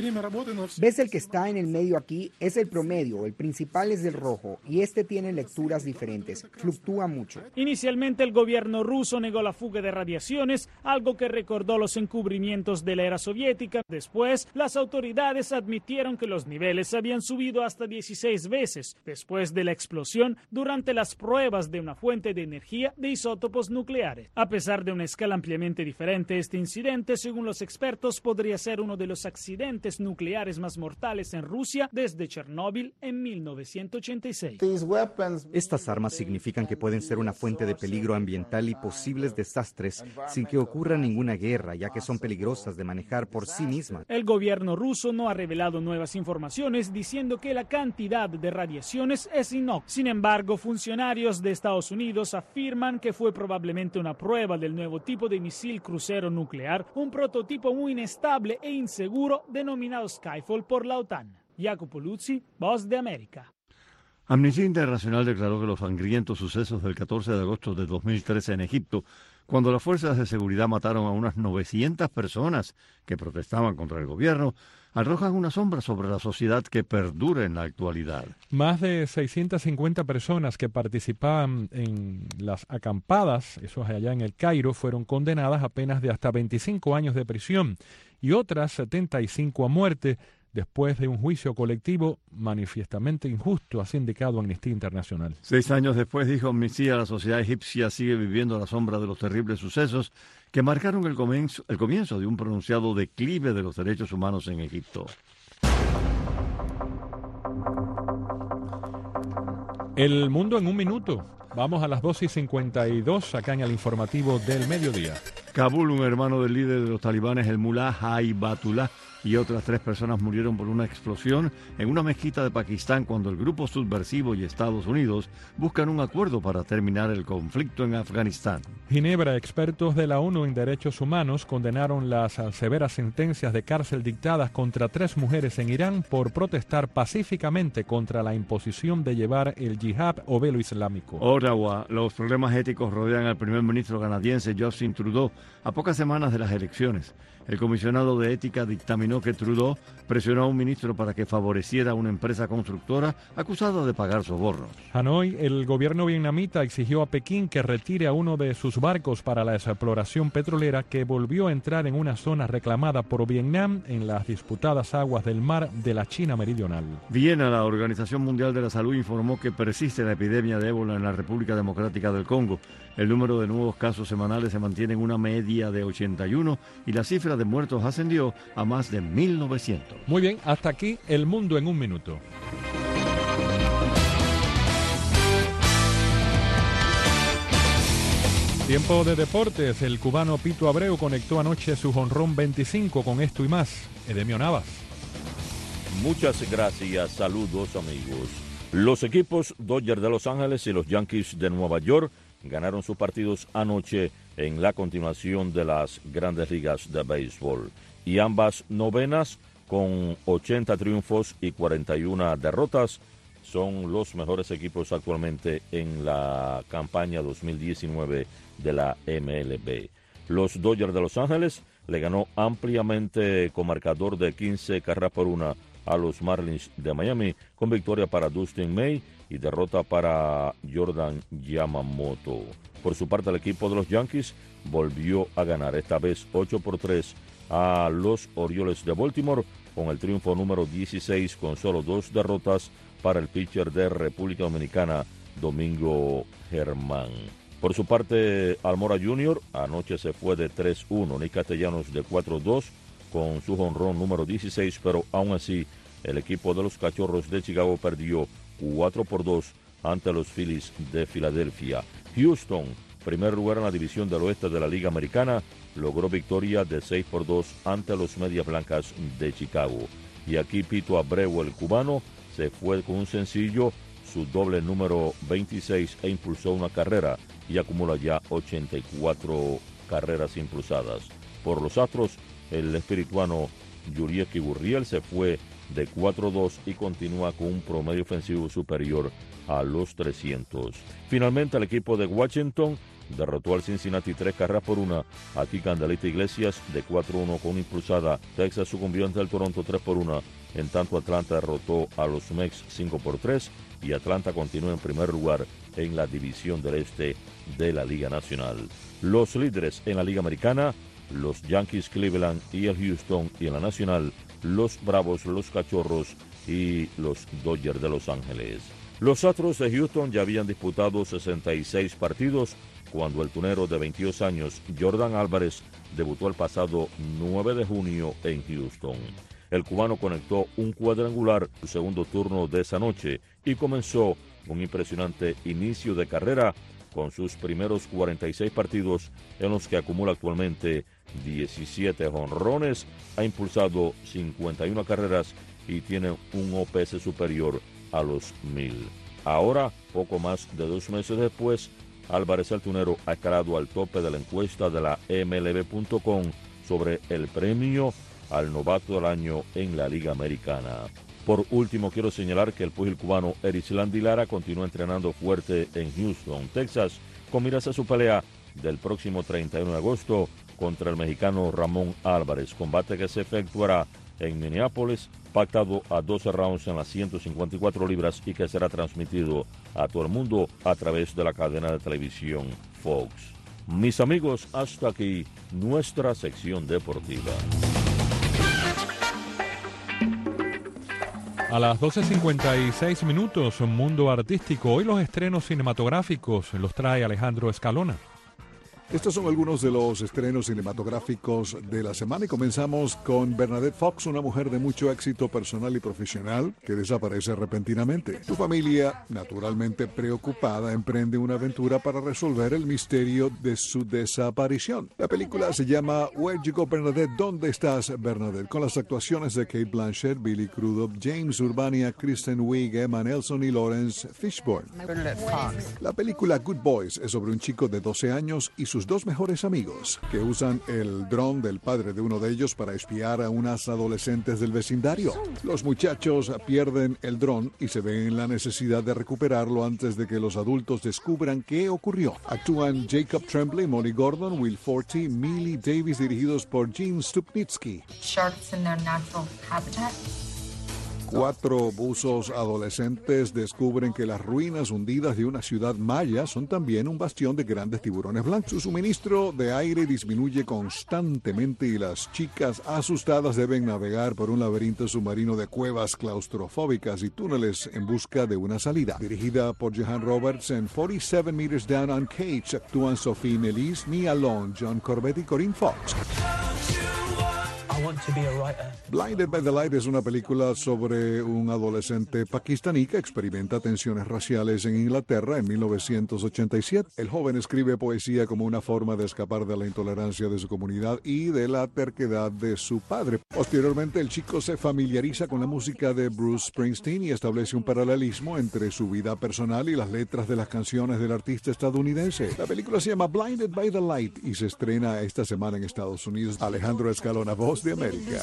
¿Ves el que está en el medio aquí? Es el promedio, el principal es el rojo, y este tiene lecturas diferentes, fluctúa mucho. Inicialmente el gobierno ruso negó la fuga de radiaciones, algo que recordó los encubrimientos de la era soviética. Después, las autoridades admitieron que los niveles habían subido hasta dieciséis veces después de la explosión durante las pruebas de una fuente de energía de isótopos nucleares. A pesar de una escala ampliamente diferente, este incidente, según los expertos, podría ser uno de los accidentes nucleares más mortales en Rusia desde Chernóbil en mil novecientos ochenta y seis. Estas armas significan que pueden ser una fuente de peligro ambiental y posibles desastres sin que ocurra ninguna guerra, ya que son peligrosas de manejar por sí mismas. El gobierno ruso no ha revelado nuevas informaciones diciendo que la cantidad de radiaciones es inocua. Sin embargo, funcionarios de Estados Unidos afirman que fue probablemente una prueba del nuevo tipo de misil crucero nuclear, un prototipo muy inestable e inseguro denominado Skyfall por la OTAN. Jacopo Luzzi, Voz de América. Amnistía Internacional declaró que los sangrientos sucesos del catorce de agosto de dos mil trece en Egipto, cuando las fuerzas de seguridad mataron a unas novecientas personas que protestaban contra el gobierno, arrojan una sombra sobre la sociedad que perdura en la actualidad. Más de seiscientas cincuenta personas que participaban en las acampadas, eso es allá en el Cairo, fueron condenadas a penas de hasta veinticinco años de prisión y otras setenta y cinco a muerte, después de un juicio colectivo manifiestamente injusto, así indicado Amnistía Internacional. Seis años después, dijo Amnistía, la sociedad egipcia sigue viviendo a la sombra de los terribles sucesos que marcaron el comienzo, el comienzo de un pronunciado declive de los derechos humanos en Egipto. El mundo en un minuto. Vamos a las doce y cincuenta y dos acá en el informativo del mediodía. Kabul, un hermano del líder de los talibanes, el mulá Haibatullah, y otras tres personas murieron por una explosión en una mezquita de Pakistán cuando el grupo subversivo y Estados Unidos buscan un acuerdo para terminar el conflicto en Afganistán. Ginebra, expertos de la ONU en derechos humanos condenaron las severas sentencias de cárcel dictadas contra tres mujeres en Irán por protestar pacíficamente contra la imposición de llevar el yihad o velo islámico. Ottawa, los problemas éticos rodean al primer ministro canadiense Justin Trudeau a pocas semanas de las elecciones. El comisionado de ética dictaminó determinó que Trudeau presionó a un ministro para que favoreciera a una empresa constructora acusada de pagar sobornos. Hanoi, el gobierno vietnamita exigió a Pekín que retire a uno de sus barcos para la exploración petrolera que volvió a entrar en una zona reclamada por Vietnam en las disputadas aguas del mar de la China meridional. Viena, la Organización Mundial de la Salud, informó que persiste la epidemia de ébola en la República Democrática del Congo. El número de nuevos casos semanales se mantiene en una media de ochenta y uno y la cifra de muertos ascendió a más de mil novecientos. Muy bien, hasta aquí El Mundo en un Minuto. Tiempo de deportes. El cubano Pito Abreu conectó anoche su jonrón veinticinco con esto y más. Edemio Navas. Muchas gracias, saludos amigos. Los equipos Dodgers de Los Ángeles y los Yankees de Nueva York ganaron sus partidos anoche en la continuación de las Grandes Ligas de Béisbol. Y ambas novenas, con ochenta triunfos y cuarenta y una derrotas, son los mejores equipos actualmente en la campaña dos mil diecinueve de la M L B. Los Dodgers de Los Ángeles le ganó ampliamente con marcador de quince carreras por una a los Marlins de Miami, con victoria para Dustin May y derrota para Jordan Yamamoto. Por su parte, el equipo de los Yankees volvió a ganar, esta vez ocho por tres a los Orioles de Baltimore, con el triunfo número dieciséis, con solo dos derrotas para el pitcher de República Dominicana, Domingo Germán. Por su parte, Almora junior anoche se fue de tres uno, Nick Castellanos de cuatro dos con su jonrón número dieciséis, pero aún así el equipo de los Cachorros de Chicago perdió cuatro por dos ante los Phillies de Filadelfia. Houston, primer lugar en la división del oeste de la Liga Americana, logró victoria de seis por dos ante los Medias Blancas de Chicago. Y aquí Pito Abreu, el cubano, se fue con un sencillo, su doble número veintiséis, e impulsó una carrera y acumula ya ochenta y cuatro carreras impulsadas. Por los Astros, el espirituano Yurieki Gurriel se fue de cuatro dos y continúa con un promedio ofensivo superior a los trescientos. Finalmente, el equipo de Washington derrotó al Cincinnati tres carreras por una. Aquí Candelita Iglesias de cuatro uno con una impulsada. Texas sucumbió ante el Toronto tres por una. En tanto, Atlanta derrotó a los Mex cinco por tres y Atlanta continúa en primer lugar en la división del este de la Liga Nacional. Los líderes en la Liga Americana, los Yankees, Cleveland y el Houston, y en la Nacional, los Bravos, los Cachorros y los Dodgers de Los Ángeles. Los Astros de Houston ya habían disputado sesenta y seis partidos cuando el tunero de veintidós años, Jordan Álvarez, debutó el pasado nueve de junio en Houston. El cubano conectó un cuadrangular en su segundo turno de esa noche y comenzó un impresionante inicio de carrera con sus primeros cuarenta y seis partidos, en los que acumula actualmente diecisiete jonrones, ha impulsado cincuenta y una carreras y tiene un O P S superior a los mil. Ahora, poco más de dos meses después, Álvarez el tunero ha escalado al tope de la encuesta de la M L B punto com sobre el premio al novato del año en la Liga Americana. Por último, quiero señalar que el púgil cubano Erislandy Lara continúa entrenando fuerte en Houston, Texas, con miras a su pelea del próximo treinta y uno de agosto contra el mexicano Ramón Álvarez, combate que se efectuará en Minneapolis, pactado a doce rounds en las ciento cincuenta y cuatro libras y que será transmitido a todo el mundo a través de la cadena de televisión Fox. Mis amigos, hasta aquí nuestra sección deportiva. A las doce cincuenta y seis minutos, Mundo Artístico. Hoy los estrenos cinematográficos los trae Alejandro Escalona. Estos son algunos de los estrenos cinematográficos de la semana y comenzamos con Bernadette Fox, una mujer de mucho éxito personal y profesional que desaparece repentinamente. Su familia, naturalmente preocupada, emprende una aventura para resolver el misterio de su desaparición. La película se llama Where You Go Bernadette, ¿Dónde estás Bernadette? Con las actuaciones de Cate Blanchett, Billy Crudup, James Urbania, Kristen Wiig, Emma Nelson y Lawrence Fishburne. La película Good Boys es sobre un chico de doce años y sus sus dos mejores amigos, que usan el dron del padre de uno de ellos para espiar a unas adolescentes del vecindario. Los muchachos pierden el dron y se ven en la necesidad de recuperarlo antes de que los adultos descubran qué ocurrió. Actúan Jacob Tremblay, Molly Gordon, Will Forte, Millie Davis, dirigidos por Gene Stupnitsky. Sharks in their natural habitat. Cuatro buzos adolescentes descubren que las ruinas hundidas de una ciudad maya son también un bastión de grandes tiburones blancos. Su suministro de aire disminuye constantemente y las chicas asustadas deben navegar por un laberinto submarino de cuevas claustrofóbicas y túneles en busca de una salida. Dirigida por Johan Roberts, en forty-seven Meters Down Uncaged actúan Sophie Nellis, Nia Long, John Corbett y Corinne Fox. Blinded by the Light es una película sobre un adolescente pakistaní que experimenta tensiones raciales en Inglaterra en mil novecientos ochenta y siete. El joven escribe poesía como una forma de escapar de la intolerancia de su comunidad y de la terquedad de su padre. Posteriormente, el chico se familiariza con la música de Bruce Springsteen y establece un paralelismo entre su vida personal y las letras de las canciones del artista estadounidense. La película se llama Blinded by the Light y se estrena esta semana en Estados Unidos. Alejandro Escalona, Voz de América.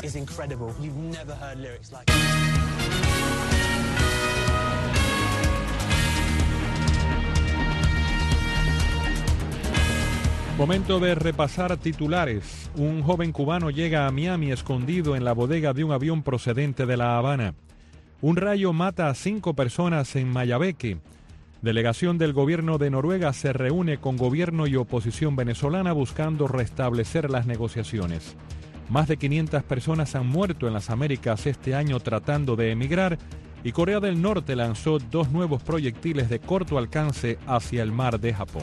Momento de repasar titulares. Un joven cubano llega a Miami escondido en la bodega de un avión procedente de La Habana. Un rayo mata a cinco personas en Mayabeque. Delegación del gobierno de Noruega se reúne con gobierno y oposición venezolana buscando restablecer las negociaciones. Más de quinientas personas han muerto en las Américas este año tratando de emigrar y Corea del Norte lanzó dos nuevos proyectiles de corto alcance hacia el mar de Japón.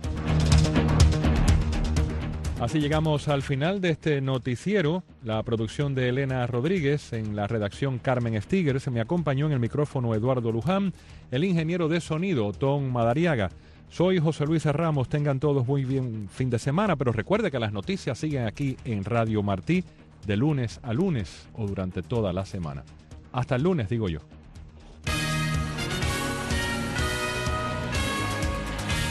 Así llegamos al final de este noticiero. La producción de Elena Rodríguez, en la redacción Carmen Stiger, se me acompañó en el micrófono Eduardo Luján, el ingeniero de sonido Tom Madariaga. Soy José Luis Ramos, tengan todos muy bien fin de semana, pero recuerde que las noticias siguen aquí en Radio Martí de lunes a lunes o durante toda la semana. Hasta el lunes, digo yo.